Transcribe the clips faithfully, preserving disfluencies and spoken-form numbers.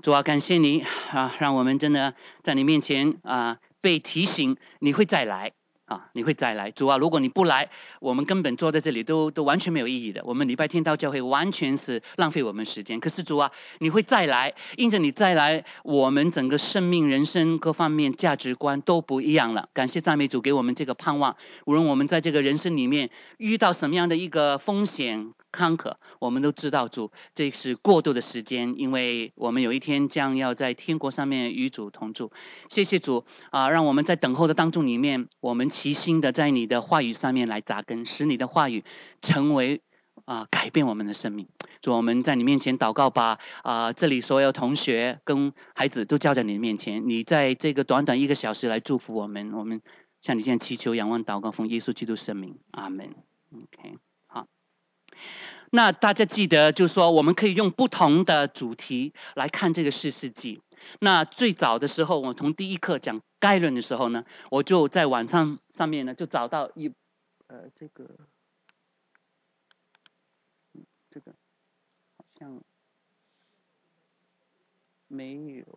主啊，感谢你啊，让我们真的在你面前啊被提醒，你会再来啊，你会再来。主啊，如果你不来，我们根本坐在这里都都完全没有意义的。我们礼拜天到教会完全是浪费我们时间。可是主啊，你会再来，因着你再来，我们整个生命、人生各方面价值观都不一样了。感谢赞美主给我们这个盼望，无论我们在这个人生里面遇到什么样的一个风险坎坷，我们都知道主这是过渡的时间，因为我们有一天将要在天国上面与主同住。谢谢主啊，让我们在等候的当中里面，我们齐心的在你的话语上面来扎根，使你的话语成为啊改变我们的生命。主，我们在你面前祷告吧啊，这里所有同学跟孩子都交在你面前，你在这个短短一个小时来祝福我们，我们向你现在祈求、仰望、祷告，奉耶稣基督圣名，阿门。OK。那大家记得，就是说我们可以用不同的主题来看这个士师记。那最早的时候，我从第一课讲概论的时候呢，我就在网上上面呢就找到一呃这个这个好像没有。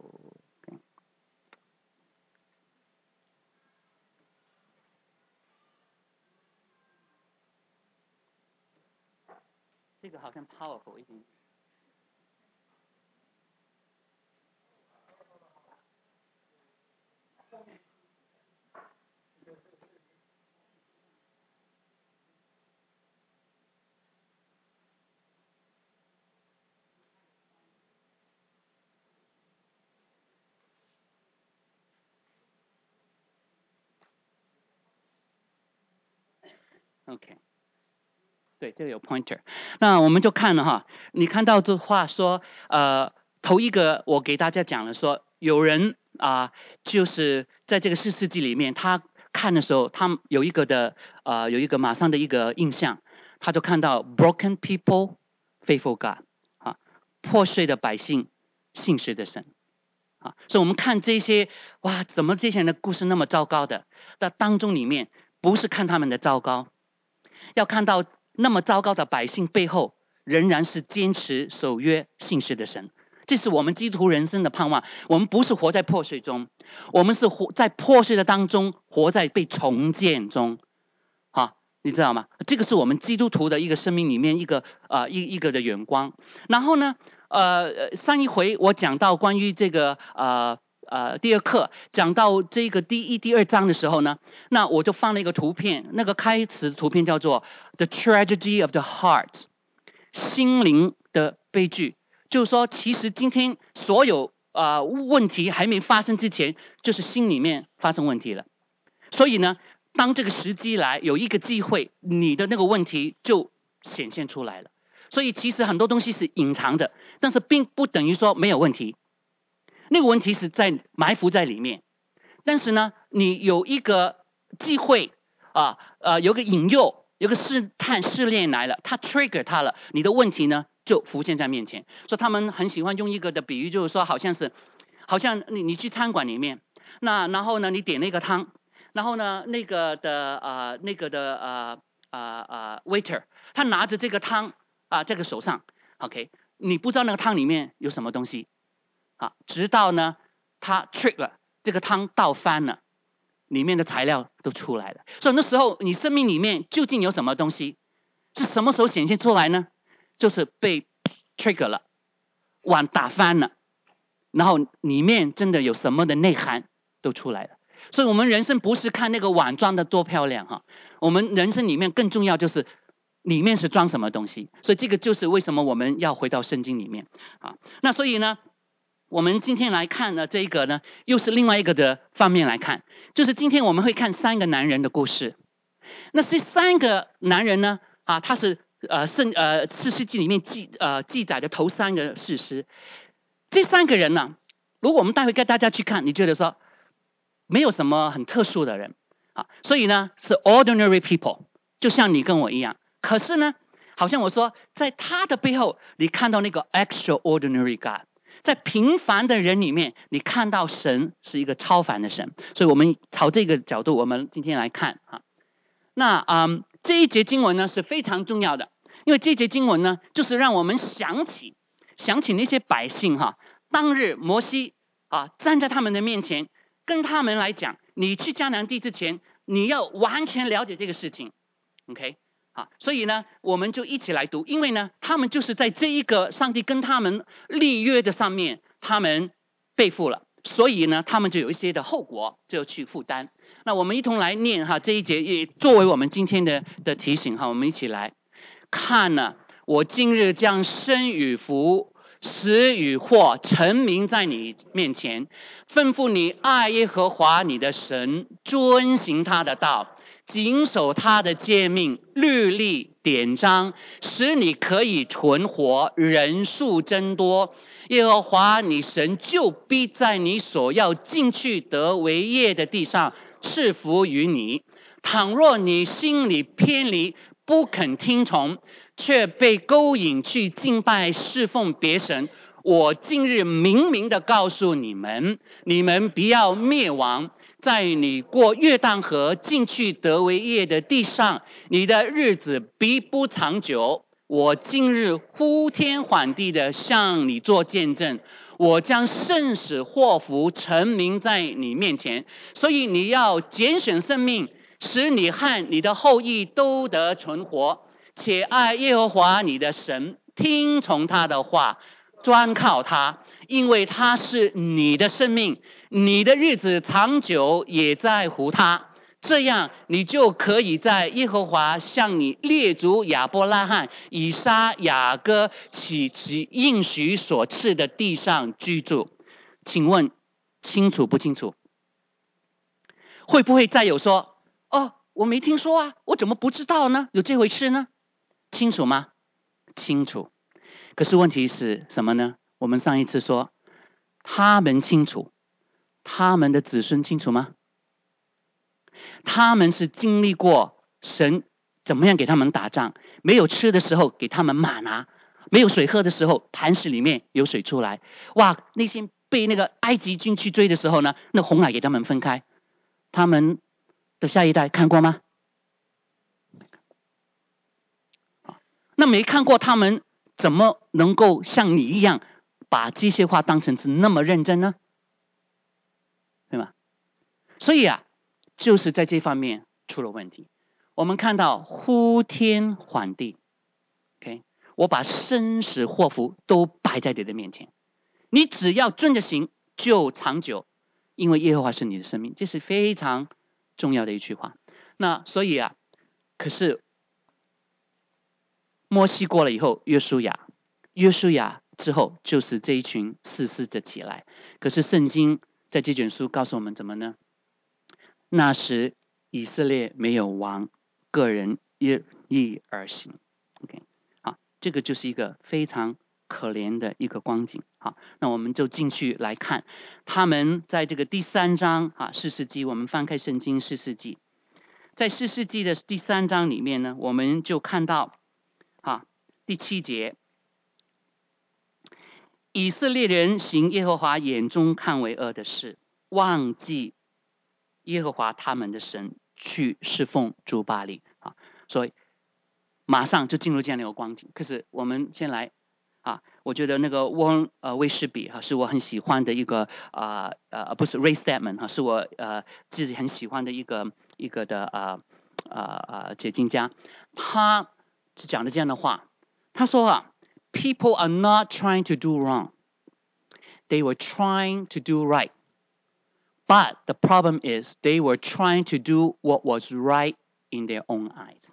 这个好像 powerful 一点。OK。对，这个有 pointer。那我们就看了哈，你看到这话说，呃，头一个我给大家讲了说，有人啊、呃，就是在这个四世纪里面，他看的时候，他有一个的呃，有一个马上的一个印象，他就看到 broken people faithful God 啊，破碎的百姓信实的神啊，所以我们看这些哇，怎么这些人的故事那么糟糕的？那当中里面不是看他们的糟糕，要看到。那么糟糕的百姓背后，仍然是坚持守约信实的神。这是我们基督徒人生的盼望。我们不是活在破碎中，我们是活在破碎的当中，活在被重建中。好，你知道吗？这个是我们基督徒的一个生命里面一个呃一一个的远光。然后呢，呃，上一回我讲到关于这个呃。呃，第二课讲到这个第一、第二章的时候呢，那我就放了一个图片，那个开始图片叫做 "The Tragedy of the Heart"， 心灵的悲剧。就是说，其实今天所有呃问题还没发生之前，就是心里面发生问题了。所以呢，当这个时机来，有一个机会，你的那个问题就显现出来了。所以其实很多东西是隐藏的，但是并不等于说没有问题。那个问题是在埋伏在里面，但是呢，你有一个机会啊，呃，有个引诱，有个试探试炼来了，它 trigger 它了，你的问题呢就浮现在面前。所以他们很喜欢用一个的比喻，就是说，好像是，好像你你去餐馆里面，那然后呢，你点那个汤，然后呢，那个的呃那个的呃呃呃 waiter， 他拿着这个汤啊、呃，这个手上 ，OK， 你不知道那个汤里面有什么东西。啊，直到呢，它 trick 了，这个汤倒翻了，里面的材料都出来了。所以那时候你生命里面究竟有什么东西，是什么时候显现出来呢？就是被 trigger 了，碗打翻了，然后里面真的有什么的内涵都出来了。所以我们人生不是看那个碗装的多漂亮哈，我们人生里面更重要就是里面是装什么东西。所以这个就是为什么我们要回到圣经里面啊。那所以呢？我们今天来看呢，这个呢，又是另外一个的方面来看，就是今天我们会看三个男人的故事。那这三个男人呢，啊，他是呃圣呃四世纪里面记呃记载的头三个士师。这三个人呢，如果我们待会跟大家去看，你觉得说没有什么很特殊的人啊，所以呢是 ordinary people， 就像你跟我一样。可是呢，好像我说，在他的背后，你看到那个 extraordinary God。在平凡的人里面，你看到神是一个超凡的神，所以我们朝这个角度，我们今天来看啊。那嗯，这一节经文呢是非常重要的，因为这一节经文呢，就是让我们想起想起那些百姓哈， 当日摩西啊站在他们的面前，跟他们来讲，你去迦南地之前，你要完全了解这个事情 ，OK？ 好，所以呢，我们就一起来读，因为呢，他们就是在这一个上帝跟他们立约的上面，他们背负了，所以呢，他们就有一些的后果就去负担。那我们一同来念哈这一节，也作为我们今天的的提醒哈，我们一起来看呢。我今日将生与福、死与祸陈明在你面前，吩咐你爱耶和华你的神，遵行他的道，谨守他的诫命、律例、典章，使你可以存活，人数增多。耶和华你神就必在你所要进去得为业的地上赐福于你。倘若你心里偏离，不肯听从，却被勾引去敬拜侍奉别神，我今日明明的告诉你们，你们不要灭亡。在你过约旦河进去得为业的地上，你的日子必不长久。我今日呼天唤地的向你做见证，我将生死祸福陈明在你面前，所以你要拣选生命，使你和你的后裔都得存活，且爱耶和华你的神，听从他的话，专靠他，因为他是你的生命，你的日子长久也在乎他。这样你就可以在耶和华向你列祖亚伯拉罕、以撒、雅各起其应许所赐的地上居住。请问清楚不清楚？会不会再有说，哦，我没听说啊，我怎么不知道呢？有这回事呢？清楚吗？清楚。可是问题是什么呢？我们上一次说，他们清楚，他们的子孙清楚吗？他们是经历过神怎么样给他们打仗，没有吃的时候给他们玛拿，没有水喝的时候磐石里面有水出来。哇，那些被那个埃及军去追的时候呢，那红海给他们分开。他们的下一代看过吗？那没看过，他们怎么能够像你一样把这些话当成是那么认真呢？对吗？所以啊，就是在这方面出了问题。我们看到呼天唤地 ，OK， 我把生死祸福都摆在你的面前，你只要遵着行就长久，因为耶和华是你的生命，这是非常重要的一句话。那所以啊，可是摩西过了以后，约书亚，约书亚之后就是这一群士师的起来。可是圣经在这卷书告诉我们怎么呢？那时以色列没有王，个人一意而行。OK， 好，这个就是一个非常可怜的一个光景。好，那我们就进去来看，他们在这个第三章啊，士师记，我们翻开圣经士师记，在士师记的第三章里面呢，我们就看到啊第七节，以色列人行耶和华眼中看为恶的事，忘记耶和华他们的神，去侍奉诸巴力啊，所以马上就进入这样的一个光景。可是我们先来啊，我觉得那个翁呃威士比哈、啊、是我很喜欢的一个啊 呃, 呃不是 Ray Stedman 哈、啊、是我呃自己很喜欢的一个一个的呃呃呃解经家，他讲的这样的话，他说啊 ，People are not trying to do wrong, they were trying to do right. But the problem is they were trying to do what was right in their own eyes.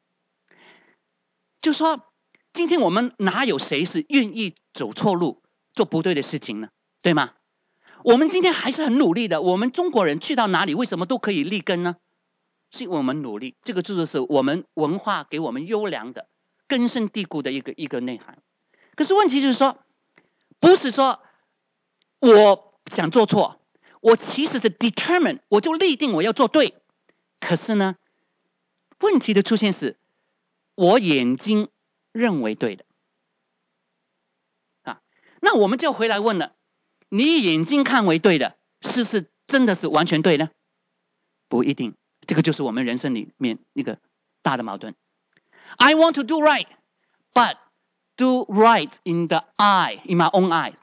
就说今天我们哪有谁是愿意走错路、做不对的事情呢？对吗？我们今天还是很努力的。我们中国人去到哪里，为什么都可以立根呢？是因为我们努力，这个就是我们文化给我们优良的、根深蒂固的一个一个内涵。可是问题就是说，不是说我想做错。我其实是 determined， 我就立定我要做对。可是呢，问题的出现是，我眼睛认为对的啊。那我们就回来问了：你眼睛看为对的，是不是真的是完全对呢？不一定。这个就是我们人生里面一个大的矛盾。I want to do right, but do right in the eye, in my own eyes,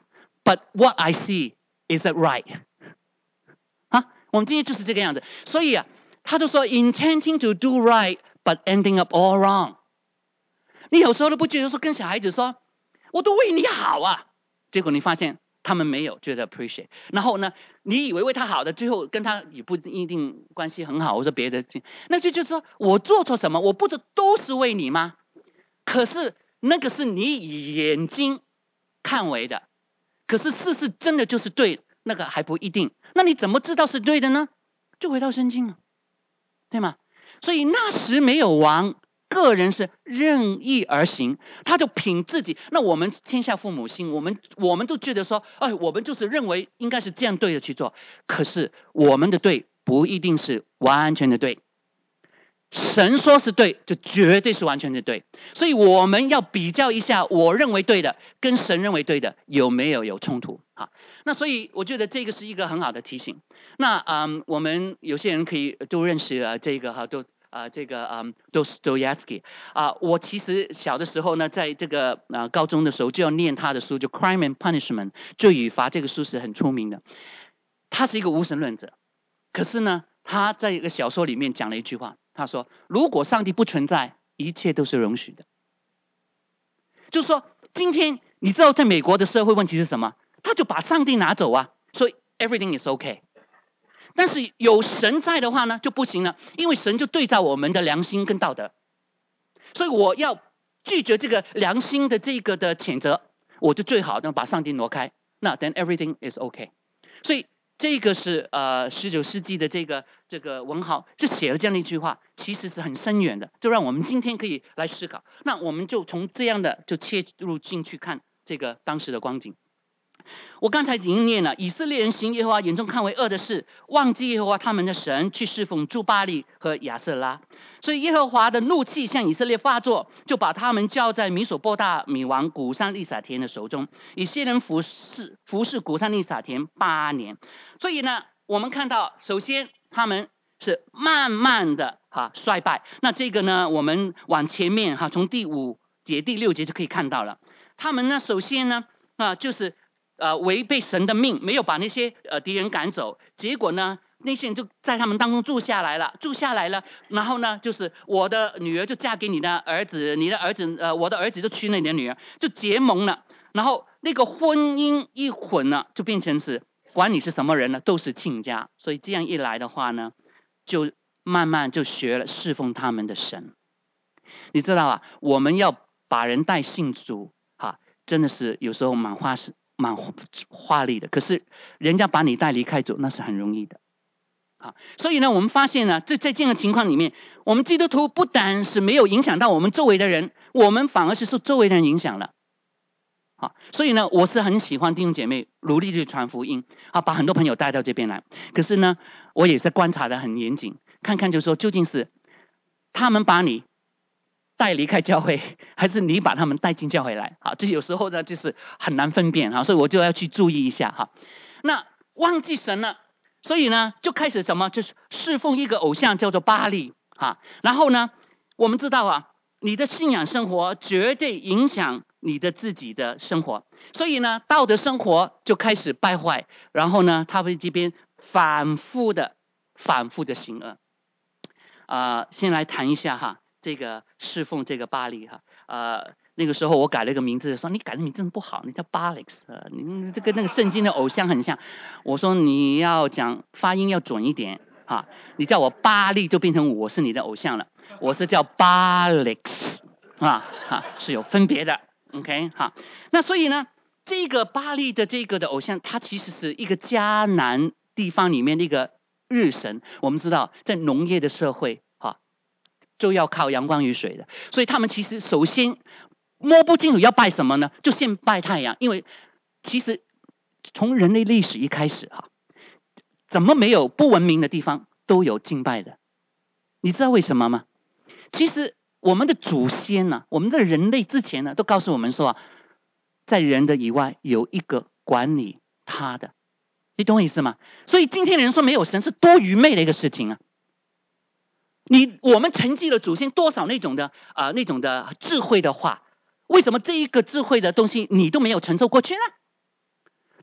But what I see is it right？ 啊，我们今天就是这个样子。所以啊，他就说 intending to do right, but ending up all wrong。你有时候都不觉得说跟小孩子说，我都为你好啊，结果你发现他们没有觉得 appreciate。然后呢，你以为为他好的，最后跟他也不一定关系很好，或者别的，那就就是说我做错什么，我不知都是为你吗？可是那个是你眼睛看为的，可是事实真的就是对，那个还不一定。那你怎么知道是对的呢？就回到圣经了，对吗？所以那时没有王，个人是任意而行，他就凭自己。那我们天下父母心，我们我们都觉得说，哎，我们就是认为应该是这样对的去做。可是我们的对不一定是完全的对。神说是对，就绝对是完全的对。所以我们要比较一下，我认为对的跟神认为对的有没有有冲突啊？那所以我觉得这个是一个很好的提醒。那嗯，我们有些人可以都认识啊，这个哈都啊、呃、这个嗯 Dostoevsky 啊、呃，我其实小的时候呢，在这个啊、呃、高中的时候就要念他的书，就《Crime and Punishment》罪与罚，这个书是很出名的。他是一个无神论者，可是呢，他在一个小说里面讲了一句话。他说：“如果上帝不存在，一切都是容许的。”就是说，今天你知道在美国的社会问题是什么？他就把上帝拿走啊，所以 everything is okay。但是有神在的话呢，就不行了，因为神就对照我们的良心跟道德，所以我要拒绝这个良心的这个的谴责，我就最好呢把上帝挪开，那 then everything is okay。所以。这个是呃十九世纪的这个这个文豪就写了这样的一句话，其实是很深远的，就让我们今天可以来思考。那我们就从这样的就切入进去看这个当时的光景。我刚才已经念了，以色列人行耶和华眼中看为恶的事，忘记耶和华他们的神，去侍奉诸巴力和亚瑟拉。所以耶和华的怒气向以色列发作，就把他们交在米索波大米王古珊利撒田的手中。以色列人服侍服侍古珊利撒田八年。所以呢，我们看到，首先他们是慢慢的哈衰败。那这个呢，我们往前面哈，从第五节、第六节就可以看到了。他们呢，首先呢，啊，就是呃违背神的命，没有把那些呃敌人赶走。结果呢，那些人就在他们当中住下来了，住下来了。然后呢，就是我的女儿就嫁给你的儿子，你的儿子呃，我的儿子就娶了你的女儿，就结盟了。然后那个婚姻一混了，就变成是。管你是什么人呢，都是亲家。所以这样一来的话呢，就慢慢就学了侍奉他们的神。你知道啊，我们要把人带信主，哈，真的是有时候蛮花是蛮花力的。可是人家把你带离开主，那是很容易的。啊，所以呢，我们发现呢，在在这样的情况里面，我们基督徒不但是没有影响到我们周围的人，我们反而是受周围的人影响了。好，所以呢，我是很喜欢弟兄姐妹努力去传福音啊，把很多朋友带到这边来。可是呢，我也是观察得很严谨，看看就是说究竟是他们把你带离开教会，还是你把他们带进教会来？好，这有时候呢就是很难分辨哈，所以我就要去注意一下哈。那忘记神了，所以呢就开始什么，就是侍奉一个偶像叫做巴力哈。然后呢，我们知道啊，你的信仰生活绝对影响你的自己的生活，所以呢，道德生活就开始败坏，然后呢，他们这边反复的、反复的行恶。啊、呃，先来谈一下哈，这个侍奉这个巴力哈，呃，那个时候我改了一个名字，说你改的名字不好，你叫巴力斯，你这跟那个圣经的偶像很像。我说你要讲发音要准一点哈，你叫我巴力就变成我是你的偶像了，我是叫巴力斯啊，哈是有分别的。OK， 好，那所以呢，这个巴力的这个的偶像，它其实是一个迦南地方里面的一个日神。我们知道，在农业的社会，哈，就要靠阳光与水的，所以他们其实首先摸不清楚要拜什么呢，就先拜太阳。因为其实从人类历史一开始，哈，怎么没有不文明的地方都有敬拜的？你知道为什么吗？其实。我们的祖先呢、啊，我们的人类之前呢，都告诉我们说啊，在人的以外有一个管理他的，你懂我意思吗？所以今天的人说没有神是多愚昧的一个事情啊！你我们承继了祖先多少那种的啊、呃、那种的智慧的话，为什么这一个智慧的东西你都没有承受过去呢？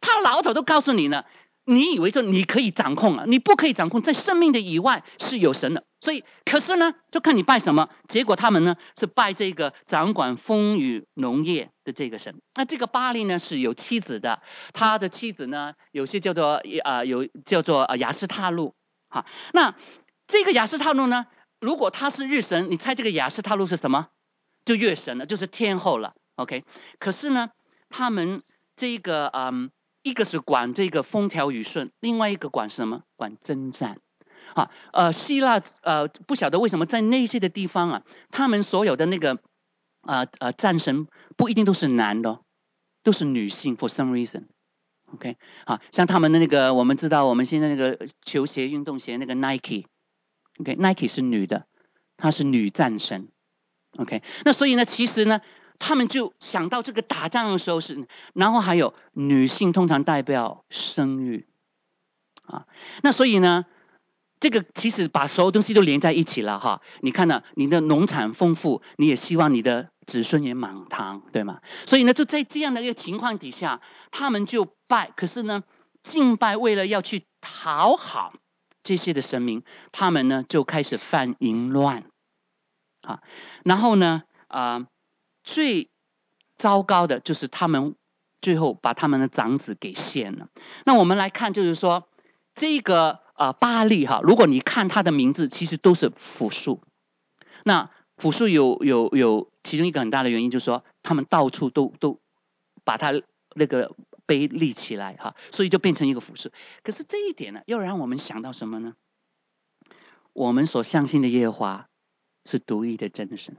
他老早都告诉你呢，你以为说你可以掌控啊，你不可以掌控，在生命的以外是有神的。所以可是呢，就看你拜什么。结果他们呢是拜这个掌管风雨农业的这个神。那这个巴力呢是有妻子的，他的妻子呢有些叫做呃有叫做呃亚斯塔路。好，那这个亚斯塔路呢，如果他是日神，你猜这个亚斯塔路是什么？就月神了，就是天后了。OK， 可是呢，他们这个嗯，一个是管这个风调雨顺，另外一个管什么？管征战。啊，呃，希腊呃不晓得为什么在那些的地方啊，他们所有的那个呃呃战神不一定都是男的，都是女性 for some reason。OK， 好像他们的那个我们知道我们现在那个球鞋运动鞋那个 Nike，OK，Nike 是女的，她是女战神。OK， 那所以呢，其实呢，他们就想到这个打仗的时候是，然后还有女性通常代表生育啊，那所以呢。这个其实把所有东西都连在一起了哈，你看呢，你的农产丰富，你也希望你的子孙也满堂，对吗？所以呢，就在这样的一个情况底下，他们就拜，可是呢，敬拜为了要去讨好这些的神明，他们呢就开始犯淫乱，啊，然后呢，啊、呃，最糟糕的就是他们最后把他们的长子给献了。那我们来看，就是说这个。啊，巴利哈，如果你看他的名字，其实都是复数。那复数有有有，其中一个很大的原因就是说，他们到处都都把他那个碑立起来哈，所以就变成一个复数。可是这一点呢，又让我们想到什么呢？我们所相信的耶和华是独一的真神。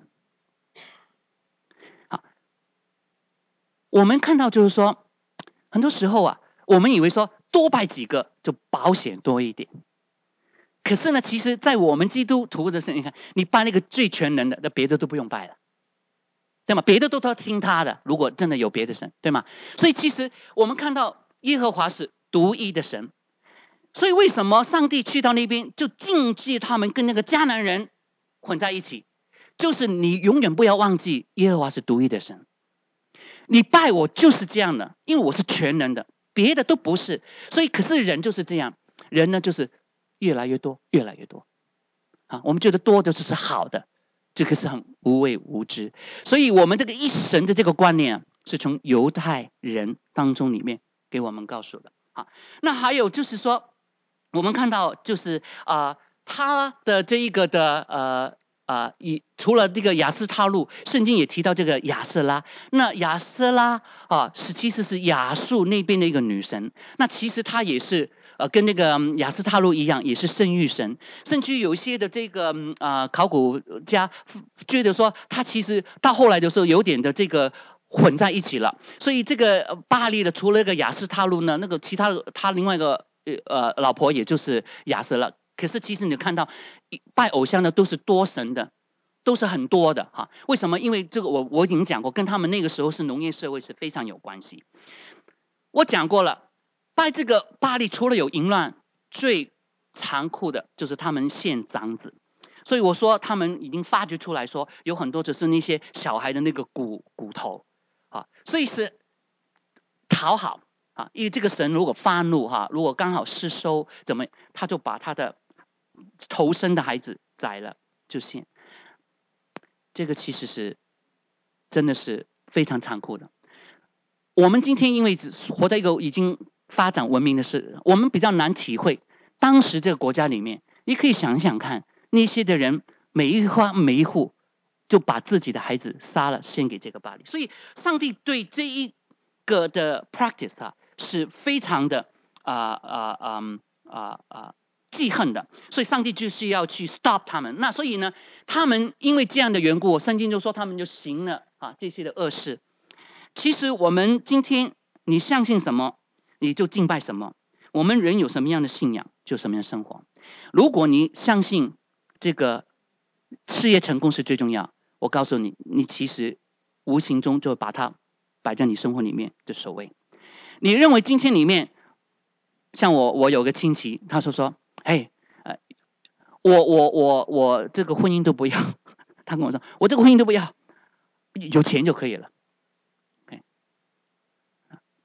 好，我们看到就是说，很多时候啊，我们以为说多拜几个就保险多一点。可是呢，其实，在我们基督徒的身，你看，你拜那个最全能的，那别的都不用拜了，对吗？别的都要听他的。如果真的有别的神，对吗？所以其实我们看到耶和华是独一的神，所以为什么上帝去到那边就禁止他们跟那个迦南人混在一起？就是你永远不要忘记耶和华是独一的神，你拜我就是这样的，因为我是全能的，别的都不是。所以可是人就是这样，人呢就是。越来越多，越来越多，啊，我们觉得多的就是好的，这个是很无畏无知。所以，我们这个一神的这个观念啊，是从犹太人当中里面给我们告诉的。好，那还有就是说，我们看到就是啊、呃，他的这一个的呃呃，以除了这个亚斯他路，圣经也提到这个亚瑟拉。那亚瑟拉啊，是其实是亚述那边的一个女神。那其实她也是。呃，跟那个亚斯塔路一样，也是生育神，甚至有一些的这个呃考古家觉得说，他其实到后来的时候有点的这个混在一起了。所以这个巴利的除了那个亚斯塔路呢，那个其他的他另外一个呃老婆也就是亚瑟了。可是其实你看到拜偶像的都是多神的，都是很多的哈。为什么？因为这个我我已经讲过，跟他们那个时候是农业社会是非常有关系。我讲过了。拜这个巴力除了有淫乱，最残酷的就是他们献长子。所以我说他们已经发掘出来说，有很多只是那些小孩的那个骨骨头啊，所以是讨好啊。因为这个神如果发怒哈，如果刚好失收，怎么他就把他的头生的孩子宰了就献。这个其实是真的是非常残酷的。我们今天因为活在一个已经发展文明的是，我们比较难体会当时这个国家里面，你可以想想看，那些的人每一花每一户就把自己的孩子杀了献给这个巴力，所以上帝对这一个的 practice 啊是非常的啊啊啊啊啊记恨的，所以上帝就是要去 stop 他们。那所以呢，他们因为这样的缘故，圣经就说他们就行了啊这些的恶事。其实我们今天你相信什么？你就敬拜什么。我们人有什么样的信仰，就什么样的生活。如果你相信这个事业成功是最重要，我告诉你，你其实无形中就把它摆在你生活里面的首位。你认为今天里面，像我，我有个亲戚，他说说，嘿，呃，我我我我这个婚姻都不要，他跟我说，我这个婚姻都不要，有钱就可以了。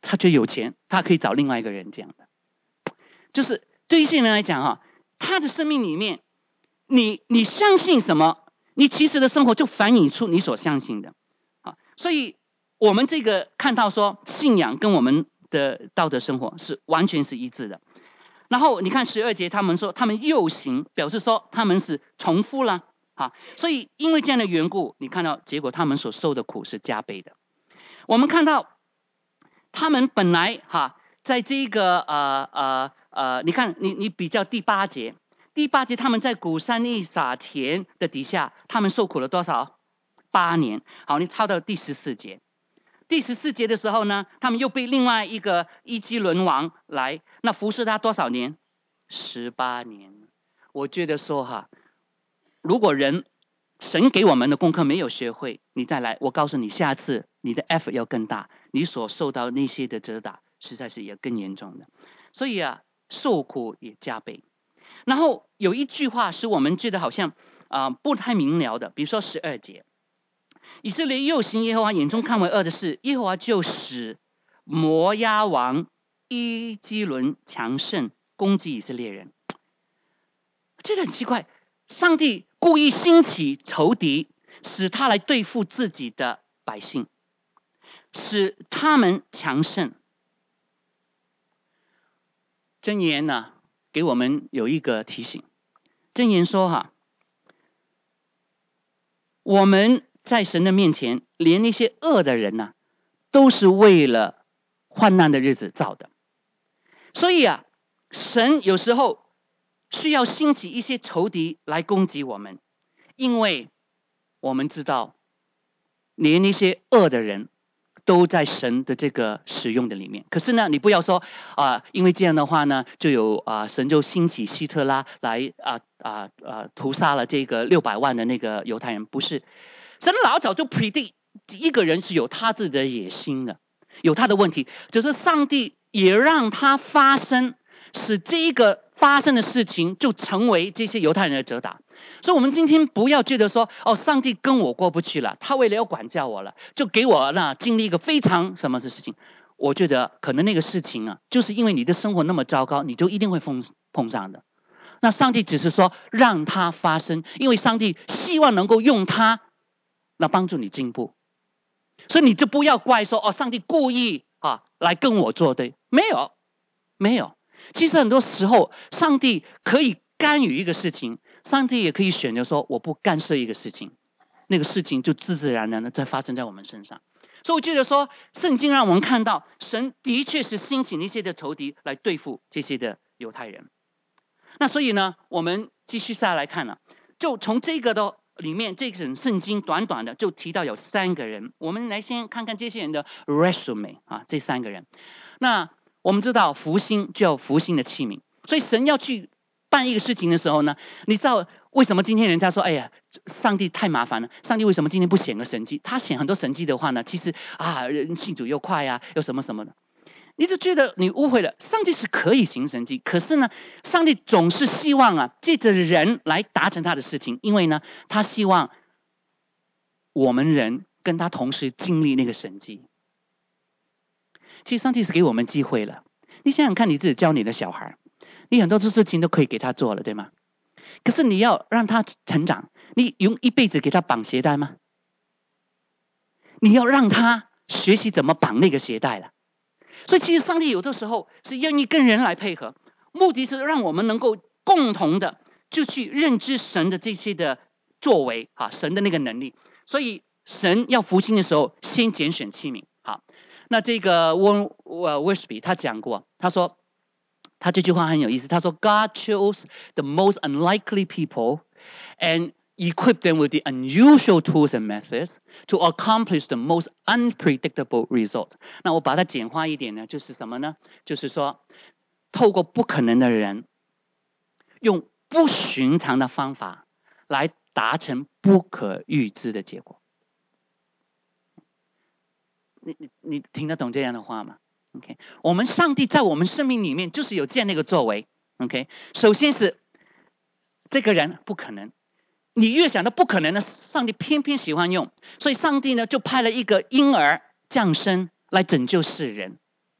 他觉得有钱，他可以找另外一个人这样的。就是对一些人来讲哈，他的生命里面，你你相信什么，你其实的生活就反映出你所相信的。啊，所以我们这个看到说，信仰跟我们的道德生活是完全是一致的。然后你看十二节，他们说他们又行，表示说他们是重复了啊。所以因为这样的缘故，你看到结果他们所受的苦是加倍的。我们看到他们本来哈、啊，在这个呃呃呃，你看你你比较第八节，第八节他们在古珊利撒田的底下，他们受苦了多少？八年。好，你抄到第十四节。第十四节的时候呢，他们又被另外一个伊基伦王来，那服侍他多少年？十八年。我觉得说哈，如果人神给我们的功课没有学会，你再来，我告诉你，下次你的 effort 要更大，你所受到那些的责打，实在是也更严重的。所以啊，受苦也加倍。然后有一句话使我们觉得好像啊、呃、不太明了的，比如说十二节。以色列又行耶和华眼中看为恶的事，耶和华就使摩押王伊基伦强盛，攻击以色列人。这很奇怪，上帝故意兴起仇敌，使他来对付自己的百姓，使他们强盛。箴言呢，给我们有一个提醒。箴言说哈，我们在神的面前，连那些恶的人呢、啊，都是为了患难的日子造的。所以啊，神有时候需要兴起一些仇敌来攻击我们，因为我们知道，连那些恶的人都在神的这个使用的里面。可是呢，你不要说啊、呃，因为这样的话呢，就有啊、呃、神就兴起希特拉来啊啊啊屠杀了这个六百万的那个犹太人，不是。神老早就 predict 一个人是有他自己的野心的，有他的问题，只是上帝也让他发生，使这一个发生的事情就成为这些犹太人的责打。所以我们今天不要觉得说，哦，上帝跟我过不去了，他为了要管教我了，就给我那经历一个非常什么的事情。我觉得可能那个事情啊，就是因为你的生活那么糟糕，你就一定会碰碰上的。那上帝只是说让它发生，因为上帝希望能够用它那帮助你进步。所以你就不要怪说，哦，上帝故意啊来跟我作对，没有，没有。其实很多时候，上帝可以干预一个事情，上帝也可以选择说我不干涉一个事情，那个事情就自自然然的在发生在我们身上。所以我觉得说，圣经让我们看到，神的确是兴起一些的仇敌来对付这些的犹太人。那所以呢，我们继续下来看了，就从这个的里面，这本圣经短短的就提到有三个人，我们来先看看这些人的 resume 啊，这三个人。那我们知道福星就有福星的器皿，所以神要去办一个事情的时候呢，你知道为什么今天人家说，哎呀，上帝太麻烦了，上帝为什么今天不显个神迹？他显很多神迹的话呢，其实啊，人信主又快啊，又什么什么的。你就觉得你误会了，上帝是可以行神迹，可是呢，上帝总是希望啊，借着人来达成他的事情，因为呢，他希望我们人跟他同时经历那个神迹。其实上帝是给我们机会了，你想想看，你自己教你的小孩，你很多事情都可以给他做了，对吗？可是你要让他成长，你用一辈子给他绑鞋带吗？你要让他学习怎么绑那个鞋带了。所以其实上帝有的时候是愿意跟人来配合，目的是让我们能够共同的就去认知神的这些的作为啊，神的那个能力。所以神要复兴的时候，先拣选器皿。好，那这个温呃威斯比他讲过，他说他这句话很有意思，他说 God chose the most unlikely people and equip them with the unusual tools and methods to accomplish the most unpredictable result. 那我把它简化一点呢，就是什么呢？就是说，透过不可能的人，用不寻常的方法来达成不可预知的结果。你你你听得懂这样的话吗 ？OK， 我们上帝在我们生命里面就是有这样的一个作为。OK， 首先是这个人不可能。你越想到不可能的，上帝偏偏喜欢用，所以上帝呢就派了一个婴儿降生来拯救世人。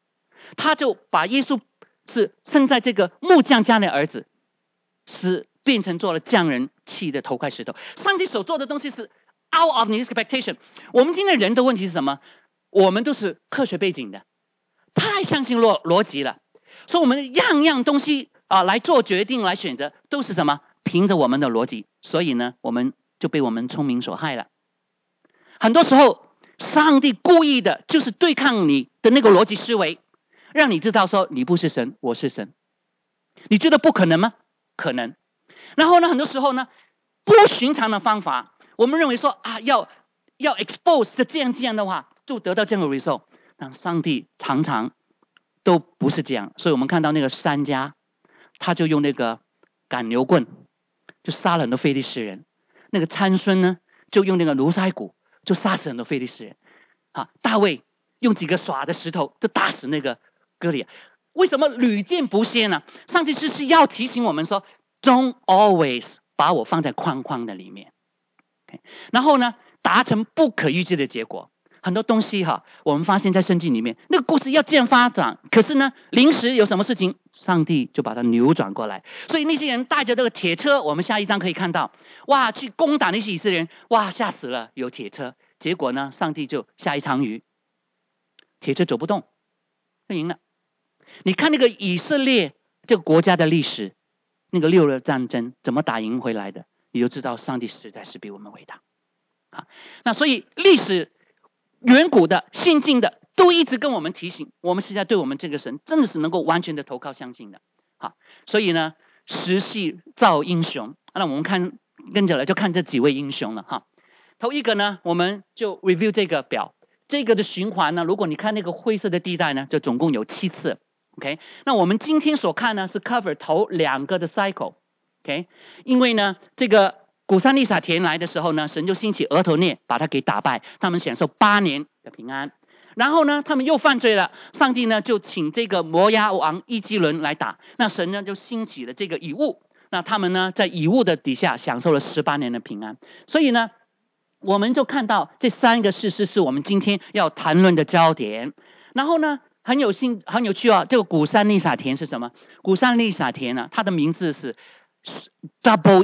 他就把耶稣是生在这个木匠家的儿子，是变成做了匠人砌的头块石头。上帝所做的东西是 out of the expectation。我们今天人的问题是什么？我们都是科学背景的，太相信逻逻辑了，所以我们样样东西啊来做决定、来选择，都是什么？凭着我们的逻辑，所以呢，我们就被我们聪明所害了。很多时候，上帝故意的就是对抗你的那个逻辑思维，让你知道说你不是神，我是神。你觉得不可能吗？可能。然后呢，很多时候呢，不寻常的方法，我们认为说啊，要要 expose 这样这样的话，就得到这样的 result。但上帝常常都不是这样，所以我们看到那个珊迦，他就用那个赶牛棍，就杀了很多非利士人。那个参孙呢，就用那个卢塞骨，就杀死很多非利士人。啊，大卫用几个耍的石头，就打死那个歌利亚。为什么屡见不鲜呢？上帝就是要提醒我们说 ，Don't always 把我放在框框的里面。Okay? 然后呢，达成不可预知的结果。很多东西哈，我们发现在圣经里面，那个故事要这样发展，可是呢，临时有什么事情，上帝就把它扭转过来。所以那些人带着这个铁车，我们下一章可以看到，哇，去攻打那些以色列人，哇，吓死了，有铁车。结果呢，上帝就下一场雨，铁车走不动，就赢了。你看那个以色列这个国家的历史，那个六日战争怎么打赢回来的，你就知道上帝实在是比我们伟大。啊，那所以历史远古的、现今的，都一直跟我们提醒，我们现在对我们这个神真的是能够完全的投靠相信的。好，所以呢，时势造英雄。那我们看跟着来就看这几位英雄了哈。头一个呢，我们就 review 这个表，这个的循环呢，如果你看那个灰色的地带呢，就总共有七次。OK， 那我们今天所看呢是 cover 头两个的 cycle。OK， 因为呢，这个古珊利撒田来的时候呢，神就兴起额头孽，把他给打败，他们享受八年的平安。然后呢，他们又犯罪了，上帝呢就请这个摩押王伊基伦来打，那神呢就兴起了这个以物，那他们呢在以物的底下享受了十八年的平安。所以呢，我们就看到这三个事实是我们今天要谈论的焦点。然后呢，很有兴很有趣啊，这个古珊利撒田是什么？古珊利撒田呢，它的名字是 double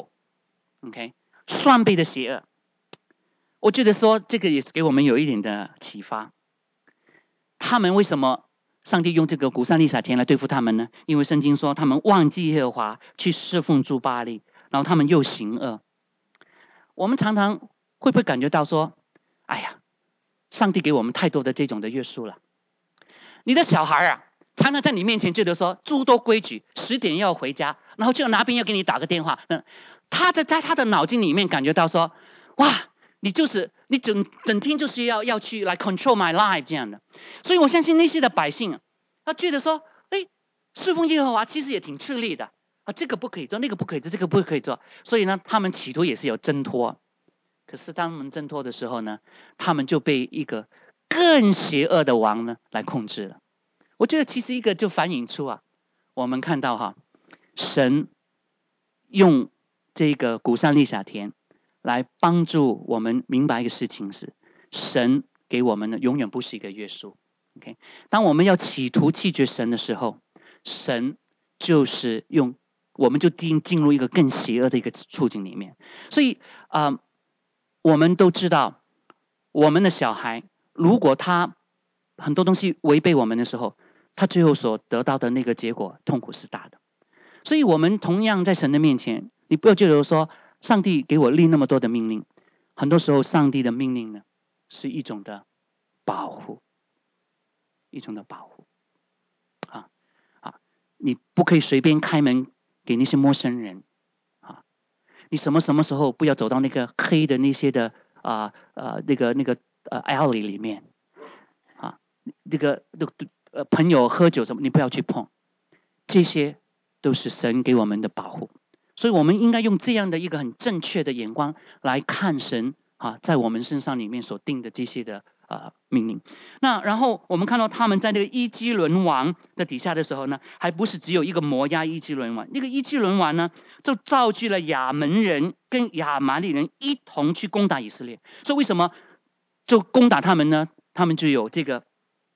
evil。OK， 双倍的邪恶。我觉得说这个也是给我们有一点的启发。他们为什么上帝用这个古珊利撒田来对付他们呢？因为圣经说他们忘记耶和华，去侍奉诸巴力，然后他们又行恶。我们常常会不会感觉到说，哎呀，上帝给我们太多的这种的约束了。你的小孩啊，常常在你面前觉得说诸多规矩，十点要回家，然后就哪边要给你打个电话，嗯，他在在他的脑筋里面感觉到说，哇，你就是你整整天就是要要去来 control my life 这样的。所以我相信那些的百姓啊，他觉得说，哎，侍奉耶和华其实也挺吃力的啊，这个不可以做，那个不可以做，这个不可以做。所以呢，他们企图也是有挣脱。可是当他们挣脱的时候呢，他们就被一个更邪恶的王呢来控制了。我觉得其实一个就反映出啊，我们看到哈，神用这个古珊利撒田来帮助我们明白一个事情是，神给我们的永远不是一个约束。OK， 当我们要企图弃绝神的时候，神就是用我们就进进入一个更邪恶的一个处境里面。所以啊、呃，我们都知道，我们的小孩如果他很多东西违背我们的时候，他最后所得到的那个结果痛苦是大的。所以我们同样在神的面前，你不要觉得说上帝给我立那么多的命令，很多时候上帝的命令呢是一种的保护，一种的保护啊啊！你不可以随便开门给那些陌生人啊！你什么什么时候不要走到那个黑的那些的啊呃那个那个呃 alley 里面啊，那个那个呃朋友喝酒什么你不要去碰，这些都是神给我们的保护。所以我们应该用这样的一个很正确的眼光来看神啊，在我们身上里面所定的这些的呃命令。那然后我们看到他们在那个伊基伦王的底下的时候呢，还不是只有一个摩押伊基伦王，那个伊基伦王呢，就召集了亚门人跟亚玛利人一同去攻打以色列。所以为什么就攻打他们呢？他们就有这个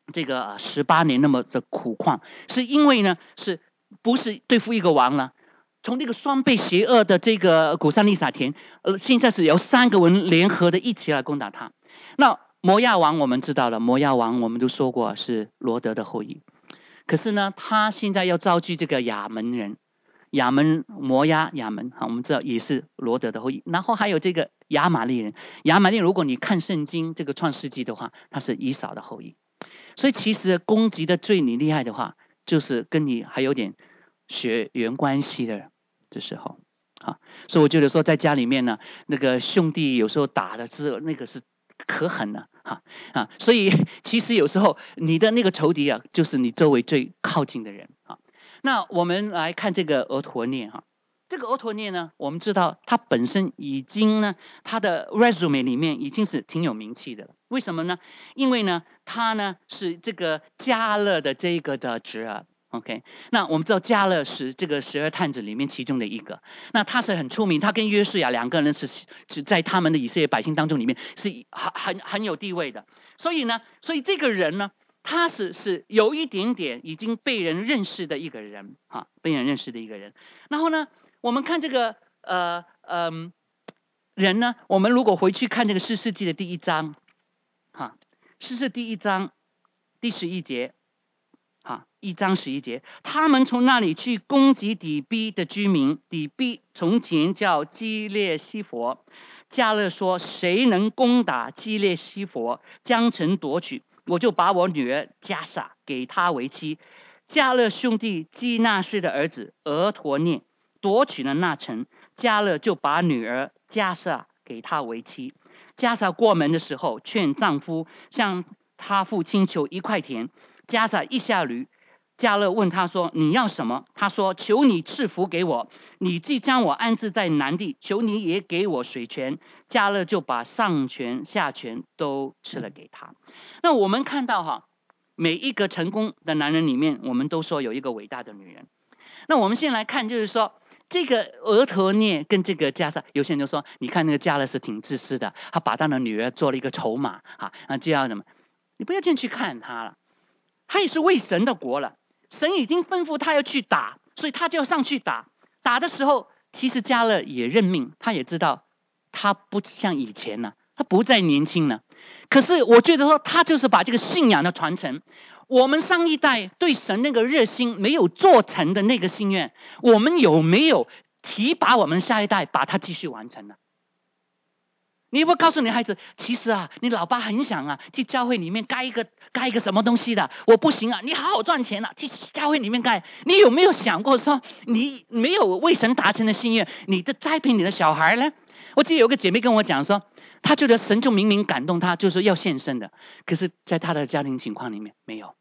这个十八年那么的苦况，是因为呢，是不是对付一个王呢？从那个双倍邪恶的这个古珊利撒田，呃，现在是由三个人联合的一起来攻打他。那摩亚王我们知道了，摩亚王我们都说过是罗德的后裔，可是呢，他现在要召集这个亚门人，亚门摩亚亚门哈，我们知道也是罗德的后裔。然后还有这个亚玛利人，亚玛利人如果你看圣经这个创世纪的话，他是以扫的后裔。所以其实攻击的最你厉害的话，就是跟你还有点血缘关系的的时候，啊，所以我觉得说在家里面呢，那个兄弟有时候打的是那个是可狠了，哈啊，所以其实有时候你的那个仇敌啊，就是你周围最靠近的人啊。那我们来看这个俄陀聶哈。这个俄陀聶呢，我们知道他本身已经呢，他的 resume 里面已经是挺有名气的了。为什么呢？因为呢，他呢是这个迦勒的这个的侄儿。OK， 那我们知道迦勒是这个十二探子里面其中的一个。那他是很出名，他跟约书亚两个人是是在他们的以色列百姓当中里面是很很很有地位的。所以呢，所以这个人呢，他是是有一点点已经被人认识的一个人哈，被人认识的一个人。然后呢，我们看这个呃嗯、呃、人呢，我们如果回去看这个士师记的第一章，哈，士师第一章第十一节，哈，一章十一节，他们从那里去攻击底逼的居民，底逼从前叫基列西佛。迦勒说：“谁能攻打基列西佛，将城夺取，我就把我女儿迦萨给他为妻。”迦勒兄弟基纳士的儿子俄陀聶夺取了那城，迦勒就把女儿迦萨给他为妻。迦萨过门的时候，劝丈夫向他父亲求一块田。迦萨一下驴，迦勒问他说：“你要什么？”他说：“求你赐福给我，你既将我安置在南地，求你也给我水泉。”迦勒就把上泉下泉都赐了给他。那我们看到哈，每一个成功的男人里面，我们都说有一个伟大的女人。那我们先来看，就是说这个俄陀聶跟这个迦萨，有些人就说，你看那个迦勒是挺自私的，他把他的女儿做了一个筹码啊，那就要什么？你不要进去看他了，他也是为神的国了，神已经吩咐他要去打，所以他就要上去打。打的时候，其实迦勒也认命，他也知道他不像以前了，他不再年轻了。可是我觉得说，他就是把这个信仰的传承。我们上一代对神那个热心没有做成的那个心愿，我们有没有提拔我们下一代把它继续完成呢？你有没有告诉你孩子，其实啊，你老爸很想啊，去教会里面盖一个盖一个什么东西的，我不行啊，你好好赚钱啊，去教会里面盖。你有没有想过说，你没有为神达成的心愿，你的栽培你的小孩呢？我记得有个姐妹跟我讲说，她觉得神就明明感动她，就是要献身的，可是在她的家庭情况里面没有。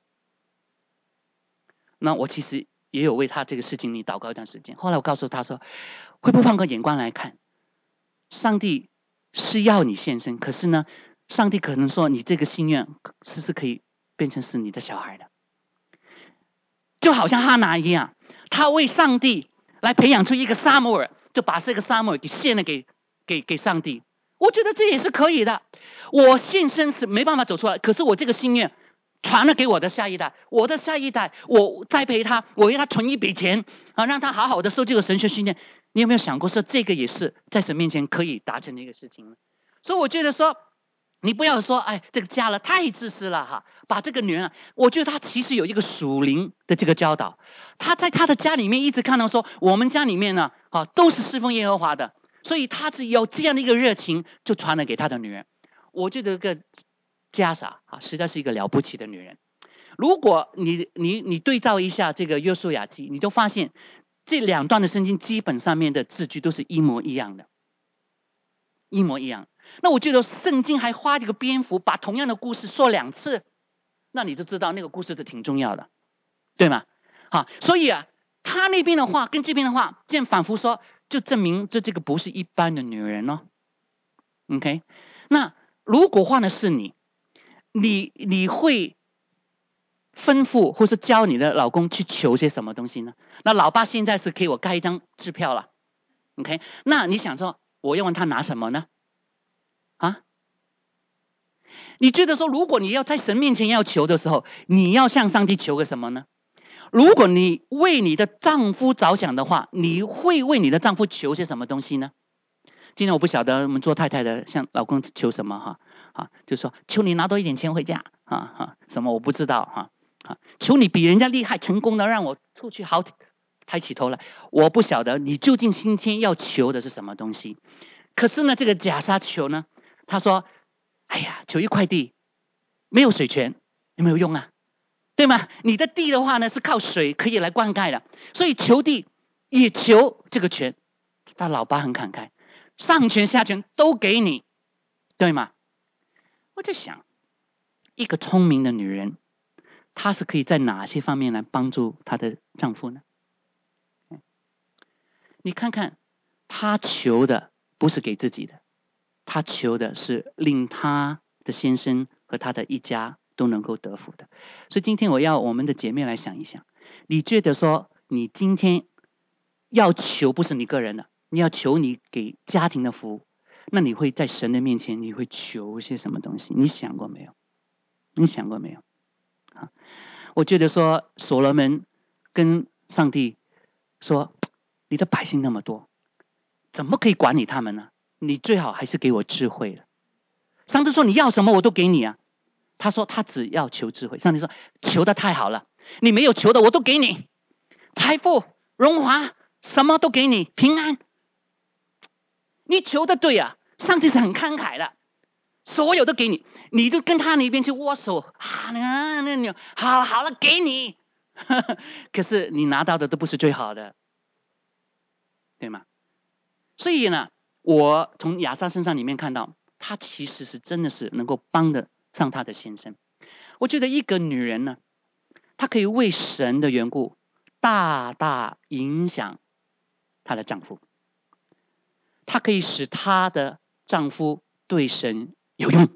那我其实也有为她这个事情你祷告一段时间，后来我告诉她说，会不会换个眼光来看，上帝是要你献身，可是呢，上帝可能说你这个心愿是是可以变成是你的小孩的，就好像哈拿一样，他为上帝来培养出一个撒母耳，就把这个撒母耳给献了给给给上帝。我觉得这也是可以的。我献身是没办法走出来，可是我这个心愿传了给我的下一代，我的下一代，我栽培他，我为他存一笔钱啊，让他好好的受这个神学训练。你有没有想过说，这个也是在神面前可以达成的一个事情呢？所以我觉得说，你不要说，哎，这个迦勒太自私了哈，把这个女人，我觉得他其实有一个属灵的这个教导，他在他的家里面一直看到说，我们家里面呢，啊，都是侍奉耶和华的，所以他是有这样的一个热情，就传了给他的女儿。我觉得这个迦萨啊，实在是一个了不起的女人。如果你你你对照一下这个约书亚记，你就发现这两段的圣经基本上面的字句都是一模一样的，一模一样。那我觉得圣经还花这个篇幅把同样的故事说两次，那你就知道那个故事是挺重要的，对吗？好，所以啊，他那边的话跟这边的话，这样反复说，就证明这这个不是一般的女人哦。OK， 那如果换的是你，你你会吩咐或是教你的老公去求些什么东西呢？那老爸现在是给我盖一张支票了 ，OK？ 那你想说我要问他拿什么呢？啊？ 你觉得说，如果你要在神面前要求的时候，你要向上帝求个什么呢？如果你为你的丈夫着想的话，你会为你的丈夫求些什么东西呢？今天我不晓得我们做太太的向老公求什么哈啊，就说求你拿多一点钱回家啊哈，什么我不知道哈啊，求你比人家厉害成功的让我出去好抬起头来，我不晓得你究竟今天要求的是什么东西。可是呢，这个假沙求呢，他说：“哎呀，求一块地，没有水泉有没有用啊？对吗？你的地的话呢，是靠水可以来灌溉的，所以求地也求这个泉。他老爸很慷慨，上泉下泉都给你，对吗？我在想，一个聪明的女人，她是可以在哪些方面来帮助她的丈夫呢？你看看，她求的不是给自己的，她求的是令她的先生和她的一家都能够得福的。所以今天我要我们的姐妹来想一想，你觉得说你今天要求不是你个人的，你要求你给家庭的福，那你会在神的面前你会求些什么东西？你想过没有？你想过没有？啊，我觉得说所罗门跟上帝说，你的百姓那么多，怎么可以管理他们呢？你最好还是给我智慧了。上帝说你要什么我都给你啊。他说他只要求智慧。上帝说求的太好了，你没有求的我都给你，财富荣华什么都给你，平安。你求的对啊，上帝是很慷慨的，所有都给你，你就跟他那边去握手啊，那那那好了好了给你可是你拿到的都不是最好的，对吗？所以呢，我从亚萨身上里面看到，他其实是真的是能够帮得上他的先生。我觉得一个女人呢，她可以为神的缘故大大影响她的丈夫，她可以使她的丈夫对神有用。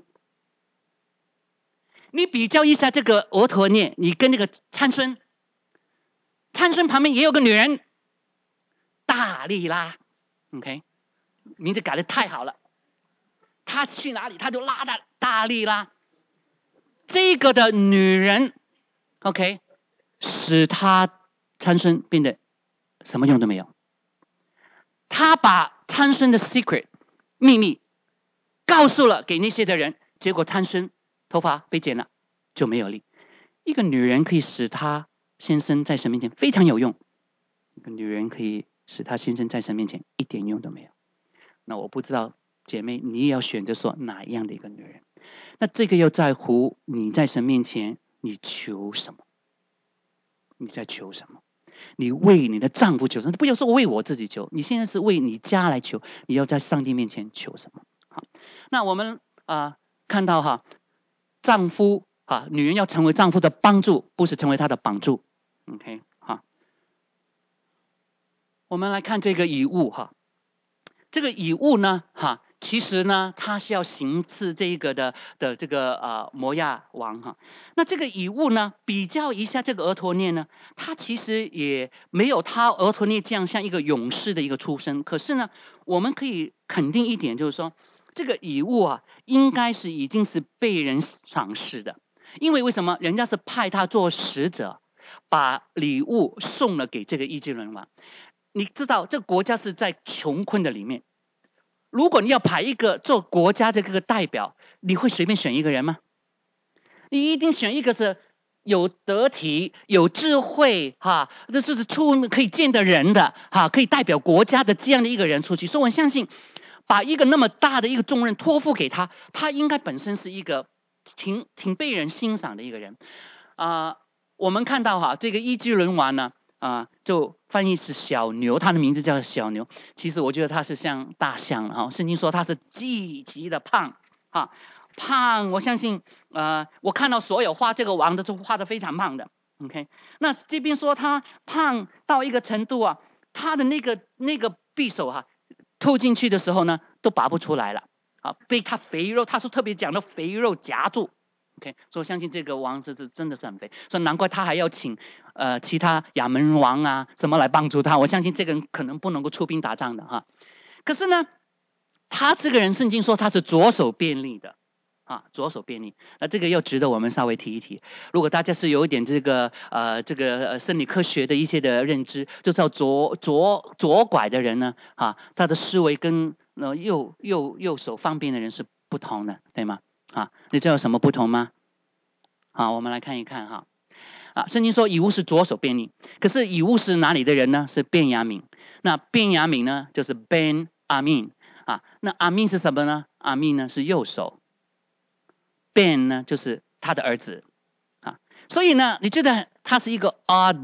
你比较一下这个俄陀聶，你跟那个参孙，参孙旁边也有个女人大利拉 ，OK， 名字改得太好了。他去哪里他就拉大大利拉，这个的女人 ，OK， 使他参孙变得什么用都没有。他把参孙的 secret 秘密告诉了给那些的人，结果参孙头发被剪了，就没有力。一个女人可以使她先生在神面前非常有用，一个女人可以使她先生在神面前一点用都没有。那我不知道姐妹你也要选择说哪样的一个女人。那这个要在乎你在神面前你求什么，你在求什么，你为你的丈夫求什么，不要说为我自己求，你现在是为你家来求，你要在上帝面前求什么。好，那我们啊、呃、看到哈，丈夫啊，女人要成为丈夫的帮助，不是成为他的绑住。OK， 好，我们来看这个以物哈，这个以物呢哈，其实呢它是要行刺这一个的的这个呃摩亚王哈。那这个以物呢，比较一下这个俄陀聶呢，他其实也没有他俄陀聶这样像一个勇士的一个出身，可是呢，我们可以肯定一点，就是说这个以物啊，应该是已经是被人赏识的，因为为什么？人家是派他做使者，把礼物送了给这个伊基伦王。你知道这个国家是在穷困的里面，如果你要派一个做国家的这个代表，你会随便选一个人吗？你一定选一个是有得体、有智慧哈，这就是出可以见的人的哈，可以代表国家的这样的一个人出去。所以我相信，把一个那么大的一个重任托付给他，他应该本身是一个挺挺被人欣赏的一个人啊、呃。我们看到哈，这个伊基伦王呢。啊、呃，就翻译是小牛，他的名字叫小牛。其实我觉得他是像大象哈，圣经说他是极其的胖哈，胖。我相信，呃，我看到所有画这个王的都画的非常胖的。OK， 那这边说他胖到一个程度啊，他的那个那个匕首哈、啊，透进去的时候呢，都拔不出来了啊，被他肥肉，他说特别讲的肥肉夹住。OK， 所以我相信这个王是是真的是很肥，所以难怪他还要请呃其他亚门王啊什么来帮助他。我相信这个人可能不能够出兵打仗的哈。可是呢，他这个人圣经说他是左手便利的啊，左手便利。那这个又值得我们稍微提一提。如果大家是有一点这个呃这个呃生理科学的一些的认知，就知道左左左拐的人呢，啊，他的思维跟呃右右右手方便的人是不同的，对吗？啊，你知道有什么不同吗？好，我们来看一看哈。啊，圣经说以乌是左手便利，可是以乌是哪里的人呢？是便雅悯。那便雅悯呢，就是 Ben 阿min啊。那阿min是什么呢？阿min呢是右手。Ben 呢，就是他的儿子，啊，所以呢，你觉得他是一个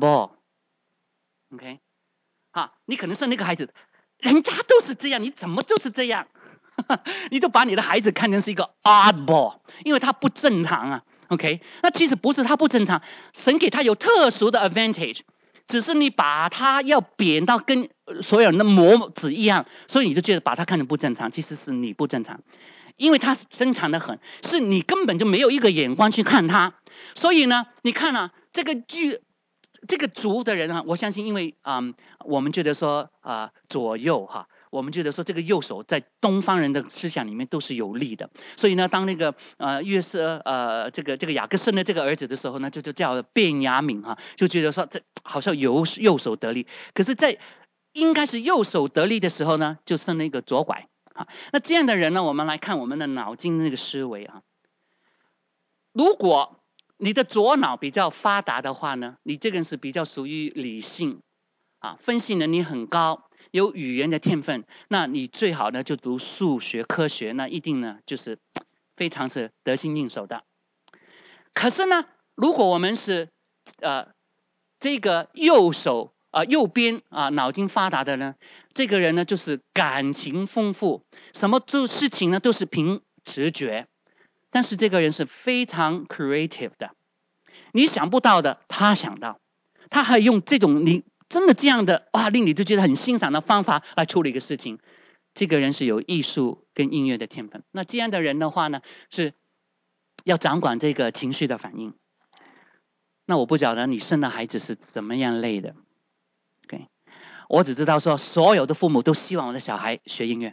oddball，OK， 好，你可能是那个孩子，人家都是这样，你怎么就是这样？你就把你的孩子看成是一个 oddball， 因为他不正常啊 ，OK？ 那其实不是他不正常，神给他有特殊的 advantage， 只是你把他要贬到跟所有人的模子一样，所以你就觉得把他看成不正常，其实是你不正常。因为他正常的很，是你根本就没有一个眼光去看他，所以呢，你看啊，这个剧，这个族的人啊，我相信，因为啊、嗯，我们觉得说啊、呃、左右哈，我们觉得说这个右手在东方人的思想里面都是有利的，所以呢，当那个呃约瑟呃这个这个雅各生的这个儿子的时候呢，就就叫便雅悯哈，就觉得说这好像右右手得力，可是，在应该是右手得力的时候呢，就生那个左拐。啊，那这样的人呢，我们来看我们的脑筋那个思维啊。如果你的左脑比较发达的话呢，你这个人是比较属于理性啊，分析能力很高，有语言的天分，那你最好呢就读数学科学，那一定呢就是非常是得心应手的。可是呢，如果我们是呃这个右手啊、呃、右边啊、呃、脑筋发达的呢，这个人呢就是感情丰富，什么做事情呢都是凭直觉，但是这个人是非常 creative 的，你想不到的他想到，他还用这种你真的这样的哇令你就觉得很欣赏的方法来处理一个事情，这个人是有艺术跟音乐的天分。那这样的人的话呢，是要掌管这个情绪的反应。那我不晓得你生的孩子是怎么样累的 ，OK？ 我只知道说，所有的父母都希望我的小孩学音乐。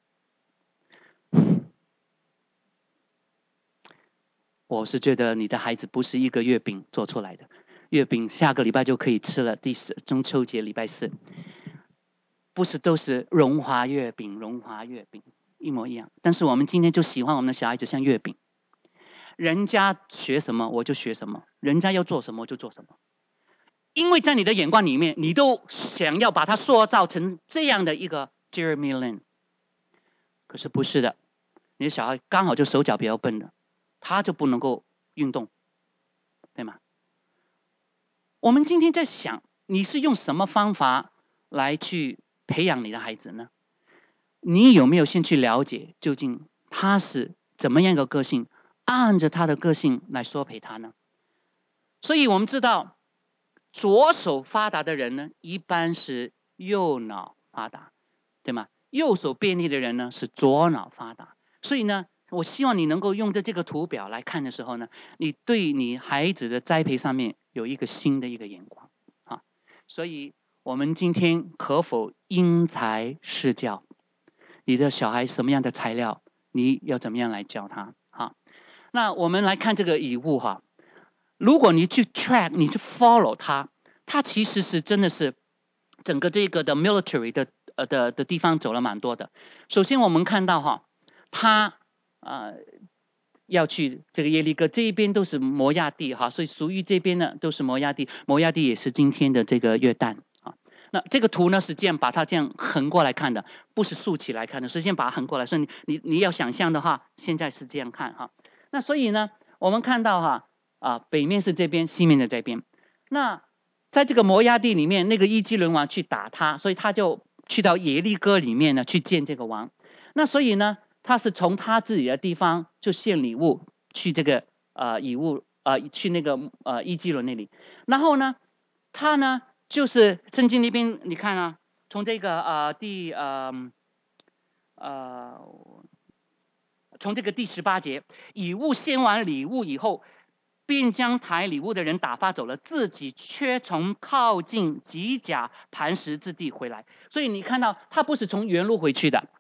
我是觉得你的孩子不是一个月饼做出来的，月饼下个礼拜就可以吃了，第四中秋节礼拜四，不是都是荣华月饼，荣华月饼一模一样。但是我们今天就喜欢我们的小孩子像月饼。人家学什么我就学什么，人家要做什么我就做什么，因为在你的眼光里面，你都想要把他塑造成这样的一个 Jeremy Lin， 可是不是的，你的小孩刚好就手脚比较笨的，他就不能够运动，对吗？我们今天在想，你是用什么方法来去培养你的孩子呢？你有没有先去了解究竟他是怎么样一个个性？按着他的个性来说陪他呢？所以我们知道，左手发达的人呢，一般是右脑发达，对吗？右手便利的人呢，是左脑发达。所以呢，我希望你能够用着这个图表来看的时候呢，你对你孩子的栽培上面有一个新的一个眼光啊。所以我们今天可否因材施教？你的小孩什么样的材料，你要怎么样来教他？好，那我们来看这个以物哈。如果你去 track， 你去 follow 他，他其实是真的是整个这个的 military 的呃的的地方走了蛮多的。首先我们看到哈，他呃要去这个耶利哥这一边都是摩亚地哈，所以属于这边呢都是摩亚地，摩亚地也是今天的这个约旦啊。那这个图呢是这样把它这样横过来看的，不是竖起来看的，所以先把它横过来。所以你你你要想象的话，现在是这样看哈。那所以呢，我们看到哈啊，北面是这边，西面的这边。那在这个摩押地里面，那个伊基伦王去打他，所以他就去到耶利哥里面呢去见这个王。那所以呢，他是从他自己的地方就献礼物去这个呃以物呃去那个呃伊基伦那里，然后呢，他呢就是圣经那边你看啊，从这个呃第呃呃从这个第十八节，以物献完礼物以后，便将抬礼物的人打发走了，自己却从靠近吉甲磐石之地回来。所以你看到他不是从原路回去的，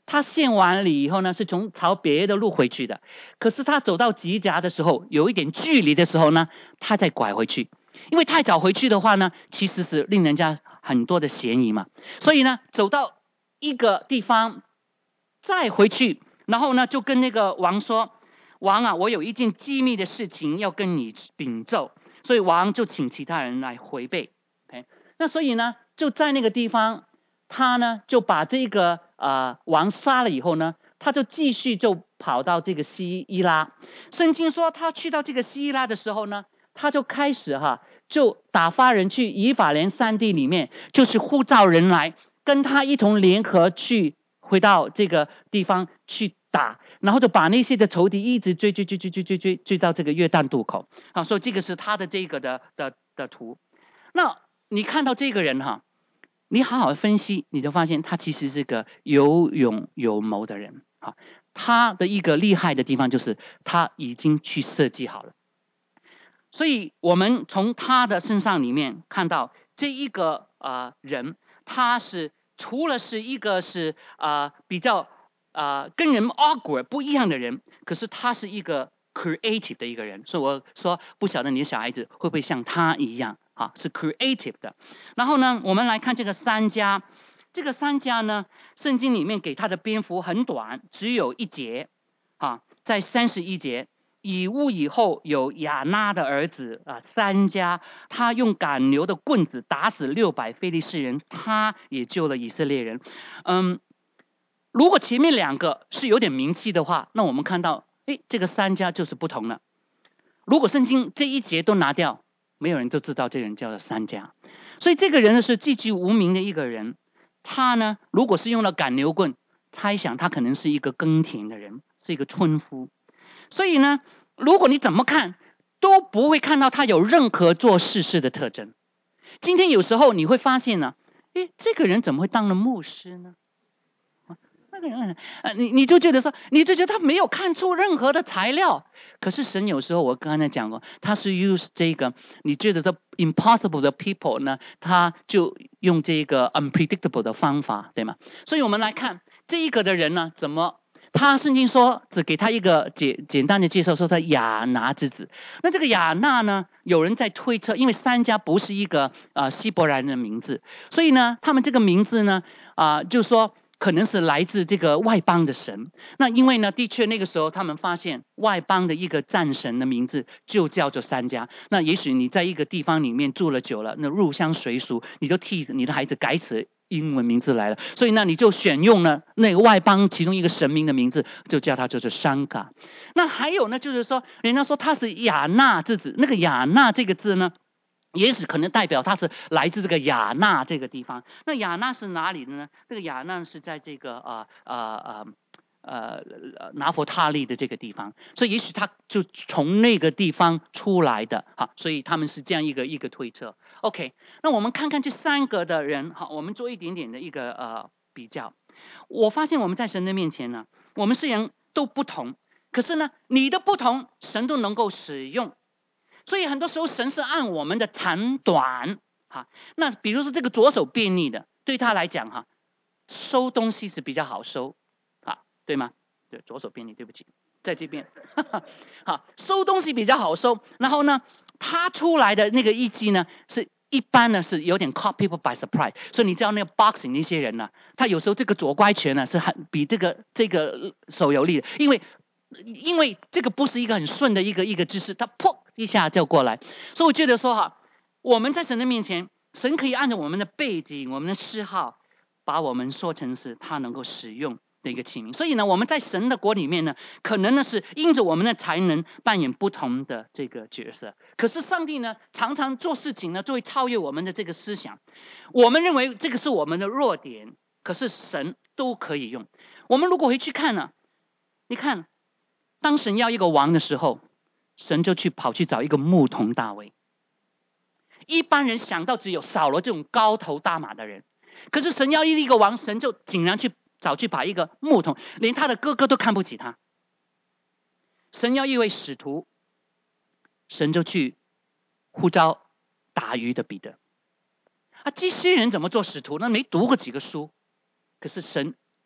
他献完礼以后呢，是从朝别的路回去的。可是他走到吉甲的时候，有一点距离的时候呢，他再拐回去。因为太早回去的话呢，其实是令人家很多的嫌疑嘛。所以呢，走到一个地方，再回去，然后呢，就跟那个王说：“王啊，我有一件机密的事情要跟你禀奏。”所以王就请其他人来回备。OK， 那所以呢，就在那个地方，他呢就把这个呃王杀了以后呢，他就继续就跑到这个西伊拉。圣经说他去到这个西伊拉的时候呢，他就开始哈，就打发人去以法莲山地里面，就是呼召人来跟他一同联合去回到这个地方去打，然后就把那些的仇敌一直追追追追追追追追到这个约旦渡口。好，所以这个是他的这个的的的图。那你看到这个人哈，你好好分析，你就发现他其实是个有勇有谋的人。好，他的一个厉害的地方就是他已经去设计好了。所以我们从他的身上里面看到这一个呃人，他是除了是一个是呃比较呃跟人 awkward 不一样的人，可是他是一个 creative 的一个人。所以我说不晓得你的小孩子会不会像他一样啊，是 creative 的。然后呢，我们来看这个三家，这个三家呢，圣经里面给他的篇幅很短，只有一节啊，在三十一节。以乌以后有亚拿的儿子啊，三家，他用赶牛的棍子打死六百非利士人，他也救了以色列人。嗯，如果前面两个是有点名气的话，那我们看到，哎，这个三家就是不同了。如果圣经这一节都拿掉，没有人就知道这人叫做三家。所以这个人呢是寂寂无名的一个人。他呢，如果是用了赶牛棍，猜想他可能是一个耕田的人，是一个村夫。所以呢，如果你怎么看都不会看到他有任何做事事的特征。今天有时候你会发现呢，诶，这个人怎么会当了牧师呢？那个人，呃，你你就觉得说，你就觉得他没有看出任何的材料。可是神有时候我刚才讲过，他是 use 这个，你觉得这 impossible 的 people 呢，他就用这个 unpredictable 的方法，对吗？所以我们来看这一个的人呢，怎么？他圣经说只给他一个简简单的介绍，说他亚拿之子。那这个亚拿呢，有人在推测，因为三家不是一个呃希伯来人的名字，所以呢，他们这个名字呢，啊、呃，就说可能是来自这个外邦的神。那因为呢，的确那个时候他们发现外邦的一个战神的名字就叫做三家。那也许你在一个地方里面住了久了，那入乡随俗，你就替你的孩子改此英文名字来了，所以呢，你就选用了那个外邦其中一个神明的名字，就叫他就是山卡。那还有呢，就是说，人家说他是亚纳之子，那个亚纳这个字呢，也许可能代表他是来自这个亚纳这个地方。那亚纳是哪里的呢？这个亚纳是在这个呃呃呃。呃，拿佛他利的这个地方，所以也许他就从那个地方出来的，哈，所以他们是这样一个一个推测。OK， 那我们看看这三个的人，好，我们做一点点的一个呃比较。我发现我们在神的面前呢，我们虽然都不同，可是呢，你的不同，神都能够使用。所以很多时候神是按我们的长短，哈，那比如说这个左手便利的，对他来讲哈，收东西是比较好收。对吗？对，左手便利，对不起，在这边，好，收东西比较好收。然后呢，他出来的那个一击呢，是一般呢是有点 caught people by surprise。所以你知道那个 boxing 那些人呢，他有时候这个左乖拳呢是很比这个这个手有力的，因为因为这个不是一个很顺的一个一个姿势，他砰一下就过来。所以我觉得说哈，我们在神的面前，神可以按照我们的背景、我们的嗜好，把我们说成是他能够使用的一个器皿。所以呢，我们在神的国里面呢，可能呢是因着我们的才能扮演不同的这个角色。可是上帝呢，常常做事情呢，就会超越我们的这个思想。我们认为这个是我们的弱点，可是神都可以用。我们如果回去看呢，你看，当神要一个王的时候，神就去跑去找一个牧童大卫。一般人想到只有扫罗这种高头大马的人，可是神要一个王，神就竟然去找去把一个牧童，连他的哥哥都看不起他。神要一位使徒，神就去呼召打鱼的彼得。啊，这些人怎么做使徒呢？没读过几个书，可是神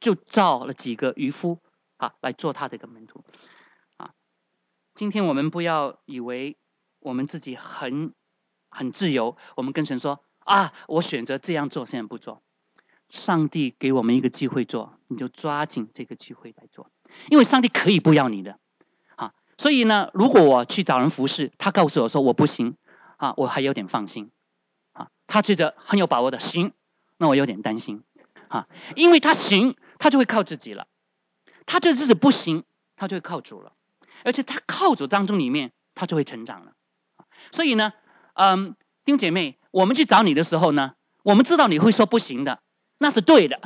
就召了几个渔夫啊来做他的一个门徒啊。今天我们不要以为我们自己很很自由，我们跟神说啊，我选择这样做，现在不做。上帝给我们一个机会做，你就抓紧这个机会来做，因为上帝可以不要你的啊。所以呢，如果我去找人服侍，他告诉我说我不行啊，我还有点放心啊。他觉得很有把握的行，那我有点担心啊，因为他行，他就会靠自己了；他这日子不行，他就会靠主了。而且他靠主当中里面，他就会成长了。所以呢，嗯，弟兄姐妹，我们去找你的时候呢，我们知道你会说不行的。那是对的，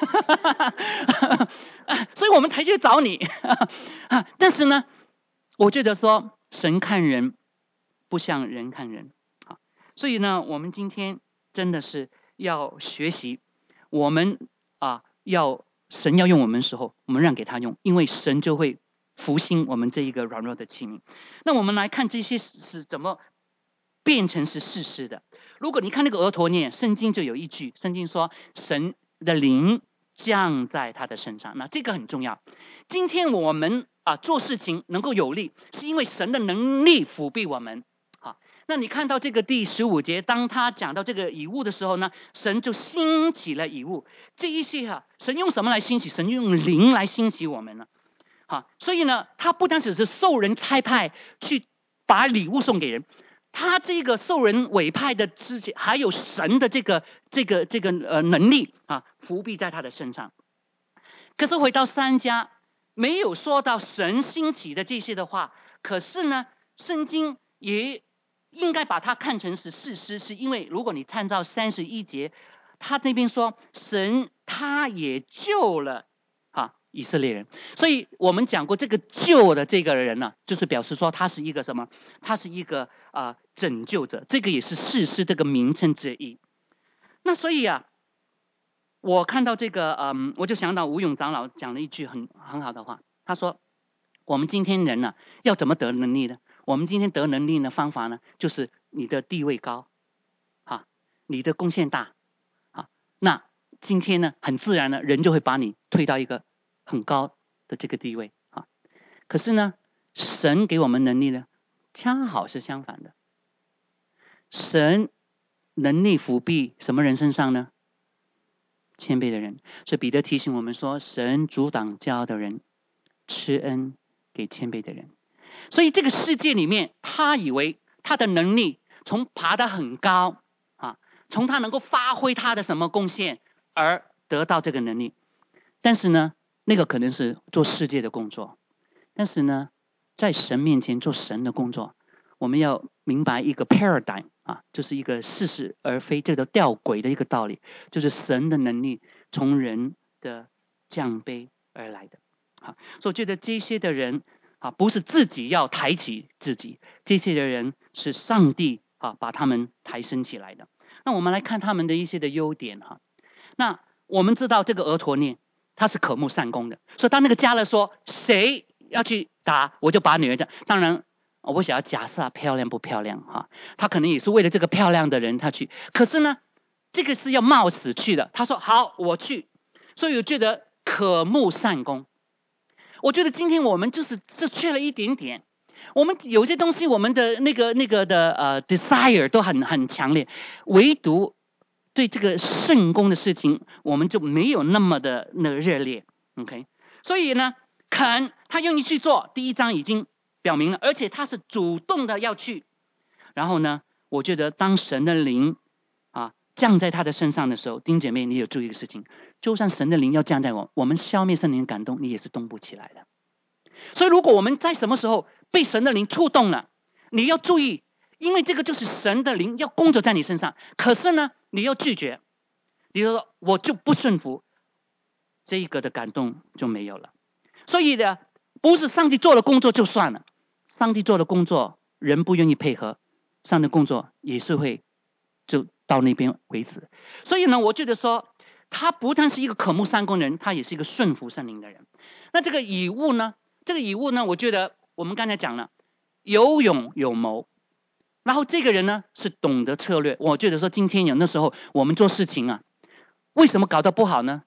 所以我们才去找你。但是呢，我觉得说神看人不像人看人，所以呢，我们今天真的是要学习，我们啊要神要用我们的时候，我们让给他用，因为神就会复兴我们这一个软弱的器皿。那我们来看这些是怎么变成是事实的。如果你看那个俄陀聶，圣经就有一句，圣经说神的灵降在他的身上，那这个很重要。今天我们啊做事情能够有力，是因为神的能力辅庇我们。好，那你看到这个第十五节，当他讲到这个以物的时候呢，神就兴起了以物。这一些哈、啊，神用什么来兴起？神用灵来兴起我们呢？好，所以呢，他不单只是受人差派去把礼物送给人。他这个受人委派的之前，还有神的这个这个这个呃能力啊，伏笔在他的身上。可是回到三家，没有说到神兴起的这些的话，可是呢，圣经也应该把它看成是事实，是因为如果你参照三十一节，他那边说神他也救了啊以色列人，所以我们讲过这个救的这个人呢、啊，就是表示说他是一个什么？他是一个啊、呃、拯救者，这个也是士师这个名称之一。那所以啊，我看到这个嗯，我就想到吴勇长老讲了一句很很好的话，他说我们今天人呢、啊、要怎么得能力呢？我们今天得能力的方法呢，就是你的地位高啊，你的贡献大啊，那今天呢很自然的人就会把你推到一个很高的这个地位啊。可是呢，神给我们能力呢，恰好是相反的。神能力辅庇什么人身上呢？谦卑的人。所以彼得提醒我们说，神阻挡骄傲的人，施恩给谦卑的人。所以这个世界里面，他以为他的能力从爬得很高啊，从他能够发挥他的什么贡献而得到这个能力。但是呢，那个可能是做世界的工作。但是呢，在神面前做神的工作，我们要明白一个 paradigm 啊，就是一个似是而非这个吊诡的一个道理，就是神的能力从人的降卑而来的。啊，所以我觉得这些的人啊，不是自己要抬起自己，这些的人是上帝啊把他们抬升起来的。那我们来看他们的一些的优点哈。那我们知道这个俄陀聶他是可慕善功的，所以当那个迦勒说谁要去打，我就把女儿讲。当然，我想要假设漂亮不漂亮哈，他可能也是为了这个漂亮的人他去。可是呢，这个是要冒死去的。他说好，我去。所以我觉得可慕善功。我觉得今天我们就是是缺了一点点。我们有些东西，我们的那个那个的呃 desire 都很很强烈，唯独对这个圣功的事情，我们就没有那么的那个热烈。OK， 所以呢，肯他愿意去做，第一章已经表明了，而且他是主动的要去。然后呢，我觉得当神的灵啊降在他的身上的时候，弟兄姐妹，你有注意一个事情，就算神的灵要降在我，我们消灭圣灵的感动，你也是动不起来的。所以如果我们在什么时候被神的灵触动了，你要注意，因为这个就是神的灵要工作在你身上。可是呢，你要拒绝，你就说我就不顺服，这一个的感动就没有了。所以呢，不是上帝做了工作就算了，上帝做的工作人不愿意配合，上帝工作也是会就到那边为止。所以呢，我觉得说他不但是一个可慕善功的人，他也是一个顺服圣灵的人。那这个以物呢，这个以物呢，我觉得我们刚才讲了，有勇有谋，然后这个人呢是懂得策略。我觉得说今天有那时候我们做事情啊，为什么搞得不好呢？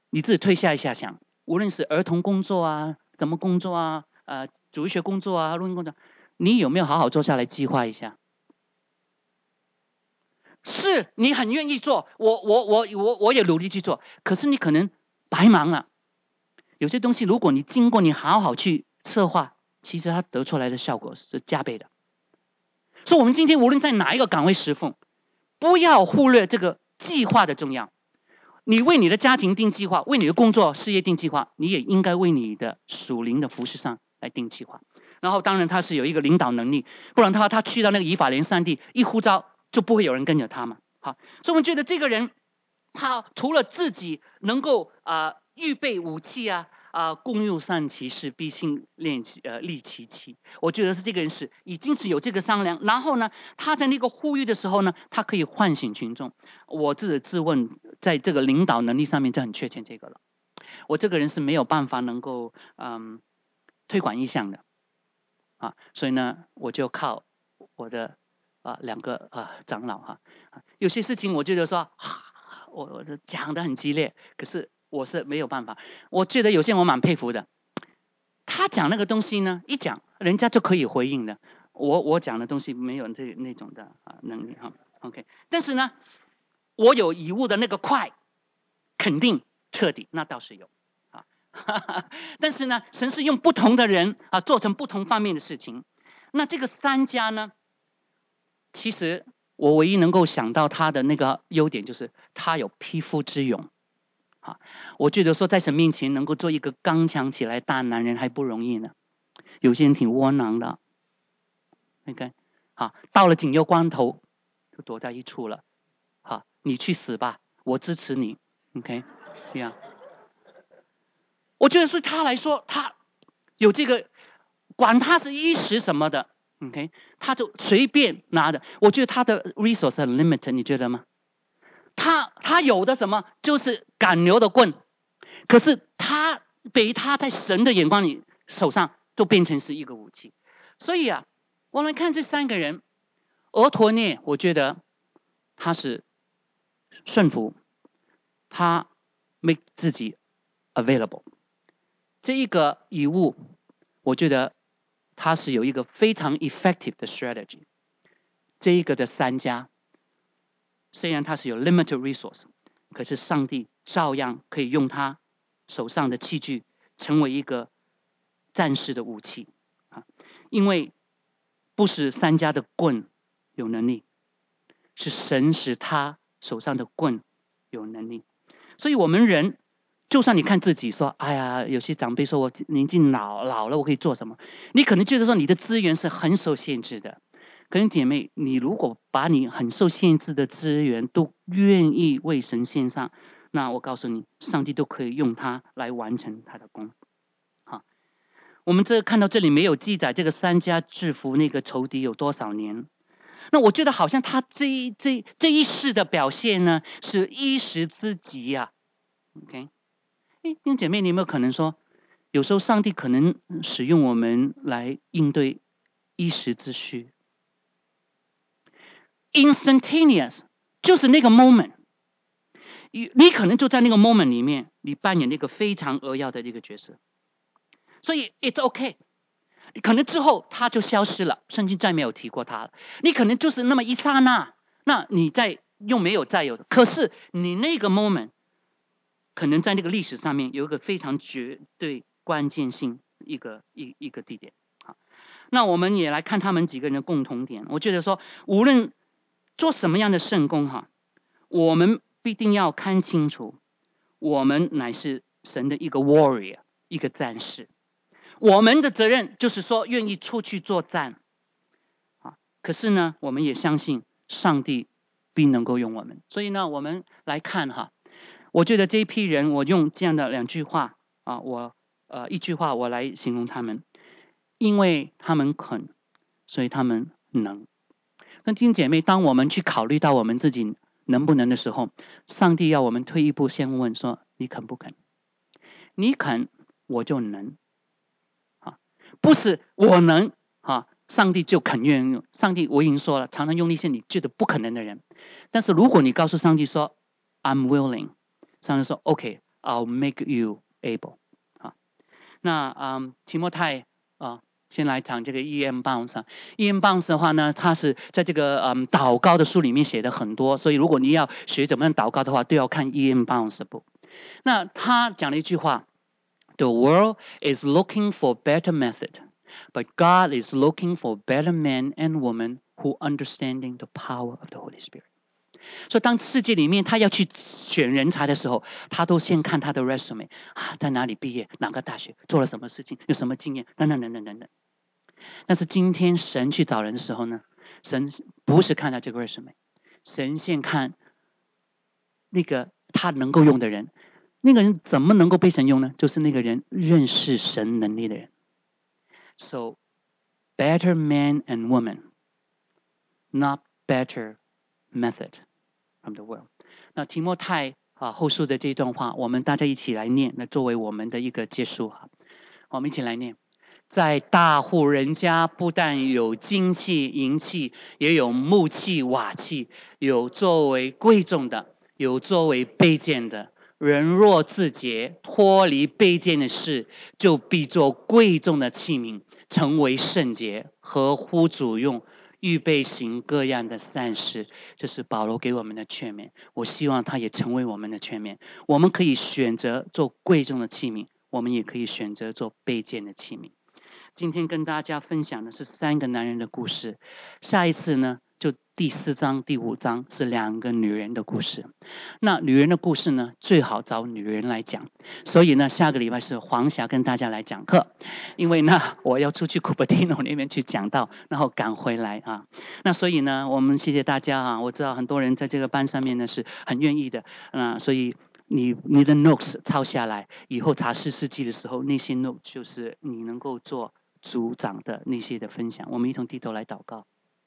你自己退下一下想，无论是儿童工作啊，怎么工作啊，呃，主日学工作啊，录音工作，你有没有好好坐下来计划一下？是你很愿意做，我我我我我也努力去做，可是你可能白忙了。有些东西，如果你经过你好好去策划，其实它得出来的效果是加倍的。所以，我们今天无论在哪一个岗位侍奉，不要忽略这个计划的重要。你为你的家庭定计划，为你的工作事业定计划，你也应该为你的属灵的服事上来定计划。然后，当然他是有一个领导能力，不然他他去到那个以法莲山地，一呼召就不会有人跟着他嘛。好，所以我们觉得这个人，他除了自己能够啊、呃、预备武器啊。啊、呃，共用善其事，必信练其呃利其器。我觉得是这个人是已经是有这个商量，然后呢，他在那个呼吁的时候呢，他可以唤醒群众。我自己自问，在这个领导能力上面就很缺欠这个了。我这个人是没有办法能够嗯推广意向的啊，所以呢，我就靠我的啊两个啊长老哈、啊，有些事情我觉得说，啊、我我讲的很激烈，可是。我是没有办法，我觉得有些人我蛮佩服的，他讲那个东西呢，一讲人家就可以回应的。我我讲的东西没有这那种的啊能力哈 ，OK。但是呢，我有遗物的那个快，肯定彻底，那倒是有啊。但是呢，神是用不同的人啊做成不同方面的事情。那这个三家呢，其实我唯一能够想到他的那个优点就是他有匹夫之勇。啊，我觉得说在神面前能够做一个刚强起来大男人还不容易呢，有些人挺窝囊的。OK， 好，到了紧要关头就躲在一处了。好，你去死吧，我支持你。OK， 这样，我觉得对他来说，他有这个，管他是一时什么的 ，OK， 他就随便拿的。我觉得他的 resource 很 limited， 你觉得吗？他他有的什么就是赶牛的棍，可是他被他在神的眼光里手上都变成是一个武器。所以啊，我们看这三个人，俄陀涅，我觉得他是顺服，他 make 自己 available。这一个遗物，我觉得他是有一个非常 effective 的 strategy。这一个的三家。虽然他是有 limited resource， 可是上帝照样可以用他手上的器具成为一个战士的武器啊！因为不是三家的棍有能力，是神使他手上的棍有能力。所以我们人，就算你看自己说，哎呀，有些长辈说我年纪老老了，我可以做什么？你可能觉得说你的资源是很受限制的。可是姐妹，你如果把你很受限制的资源都愿意为神献上，那我告诉你，上帝都可以用它来完成他的功。好，我们这看到这里没有记载这个三家制服那个仇敌有多少年。那我觉得好像他这一这这一世的表现呢，是一时之急呀、啊。OK， 哎，弟兄姐妹，你有没有可能说，有时候上帝可能使用我们来应对一时之需？ Instantaneous 就是那个 moment， 你你可能就在那个 moment 里面，你扮演那个非常扼要的一个角色，所以 it's okay。你可能之后他就消失了，圣经再没有提过他了。你可能就是那么一刹那，那你再又没有再有的。可是你那个 moment 可能在那个历史上面有一个非常绝对关键性一个一一个地点。好，那我们也来看他们几个人的共同点。我觉得说，无论做什么样的圣工哈，我们必定要看清楚，我们乃是神的一个 warrior， 一个战士。我们的责任就是说，愿意出去作战啊。可是呢，我们也相信上帝必能够用我们。所以呢，我们来看哈，我觉得这一批人，我用这样的两句话啊，我呃一句话我来形容他们：因为他们肯，所以他们能。那弟兄姐妹，当我们去考虑到我们自己能不能的时候，上帝要我们退一步先问说：你肯不肯？你肯，我就能。啊，不是我能啊，上帝就肯愿用。上帝我已经说了，常常用那些你觉得不可能的人。但是如果你告诉上帝说 I'm willing， 上帝说 OK， I'll make you able。啊，那嗯，提摩太啊。先来讲这个 E M Bounds。E M Bounds 的话呢，它是在这个嗯祷告的书里面写的很多，所以如果你要学怎么样祷告的话，都要看 E M Bounds 的部。那他讲了一句话 ：“The world is looking for better method, but God is looking for better men and women who understanding the power of the Holy Spirit。”所以当世界里面他要去选人才的时候，他都先看他的 resume 啊，在哪里毕业，哪个大学，做了什么事情，有什么经验，等等等等等等。但是今天神去找人的时候呢，神不是看他这个 resume， 神先看那个他能够用的人。那个人怎么能够被神用呢？就是那个人认识神能力的人。So, better men and women, not better method from the world。那提摩太啊后书的这段话，我们大家一起来念，那作为我们的一个结束哈。我们一起来念。在大户人家，不但有金器、银器，也有木器、瓦器，有作为贵重的，有作为卑贱的。人若自洁，脱离卑贱的事，就必做贵重的器皿，成为圣洁，合乎主用，预备行各样的善事。这是保罗给我们的劝勉，我希望他也成为我们的劝勉。我们可以选择做贵重的器皿，我们也可以选择做卑贱的器皿。今天跟大家分享的是三个男人的故事，下一次呢，就第四章、第五章是两个女人的故事。那女人的故事呢，最好找女人来讲。所以呢，下个礼拜是黄霞跟大家来讲课，因为呢，我要出去古巴蒂诺那边去讲道，然后赶回来啊。那所以呢，我们谢谢大家啊。我知道很多人在这个班上面呢是很愿意的，嗯，所以。你你的 notes 抄下来，以后查士师记的时候，那些 notes 就是你能够做组长的那些的分享。我们一同低头来祷告。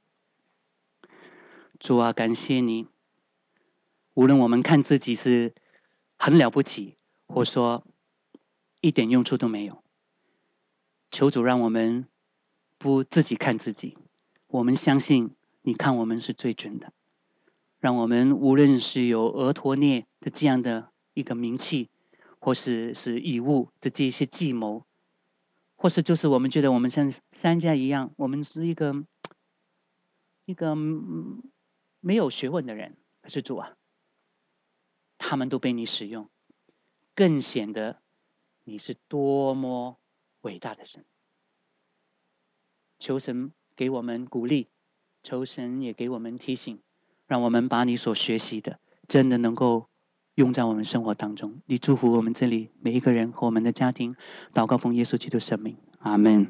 主啊，感谢你，无论我们看自己是很了不起，或说一点用处都没有，求主让我们不自己看自己，我们相信你看我们是最准的。让我们无论是有俄陀涅的这样的一个名气，或是是以物的这些计谋，或是就是我们觉得我们像三家一样，我们是一个一个没有学问的人，可是主啊，他们都被你使用，更显得你是多么伟大的神。求神给我们鼓励，求神也给我们提醒。让我们把你所学习的真的能够用在我们生活当中。你祝福我们这里每一个人和我们的家庭，祷告奉耶稣基督圣名，阿们。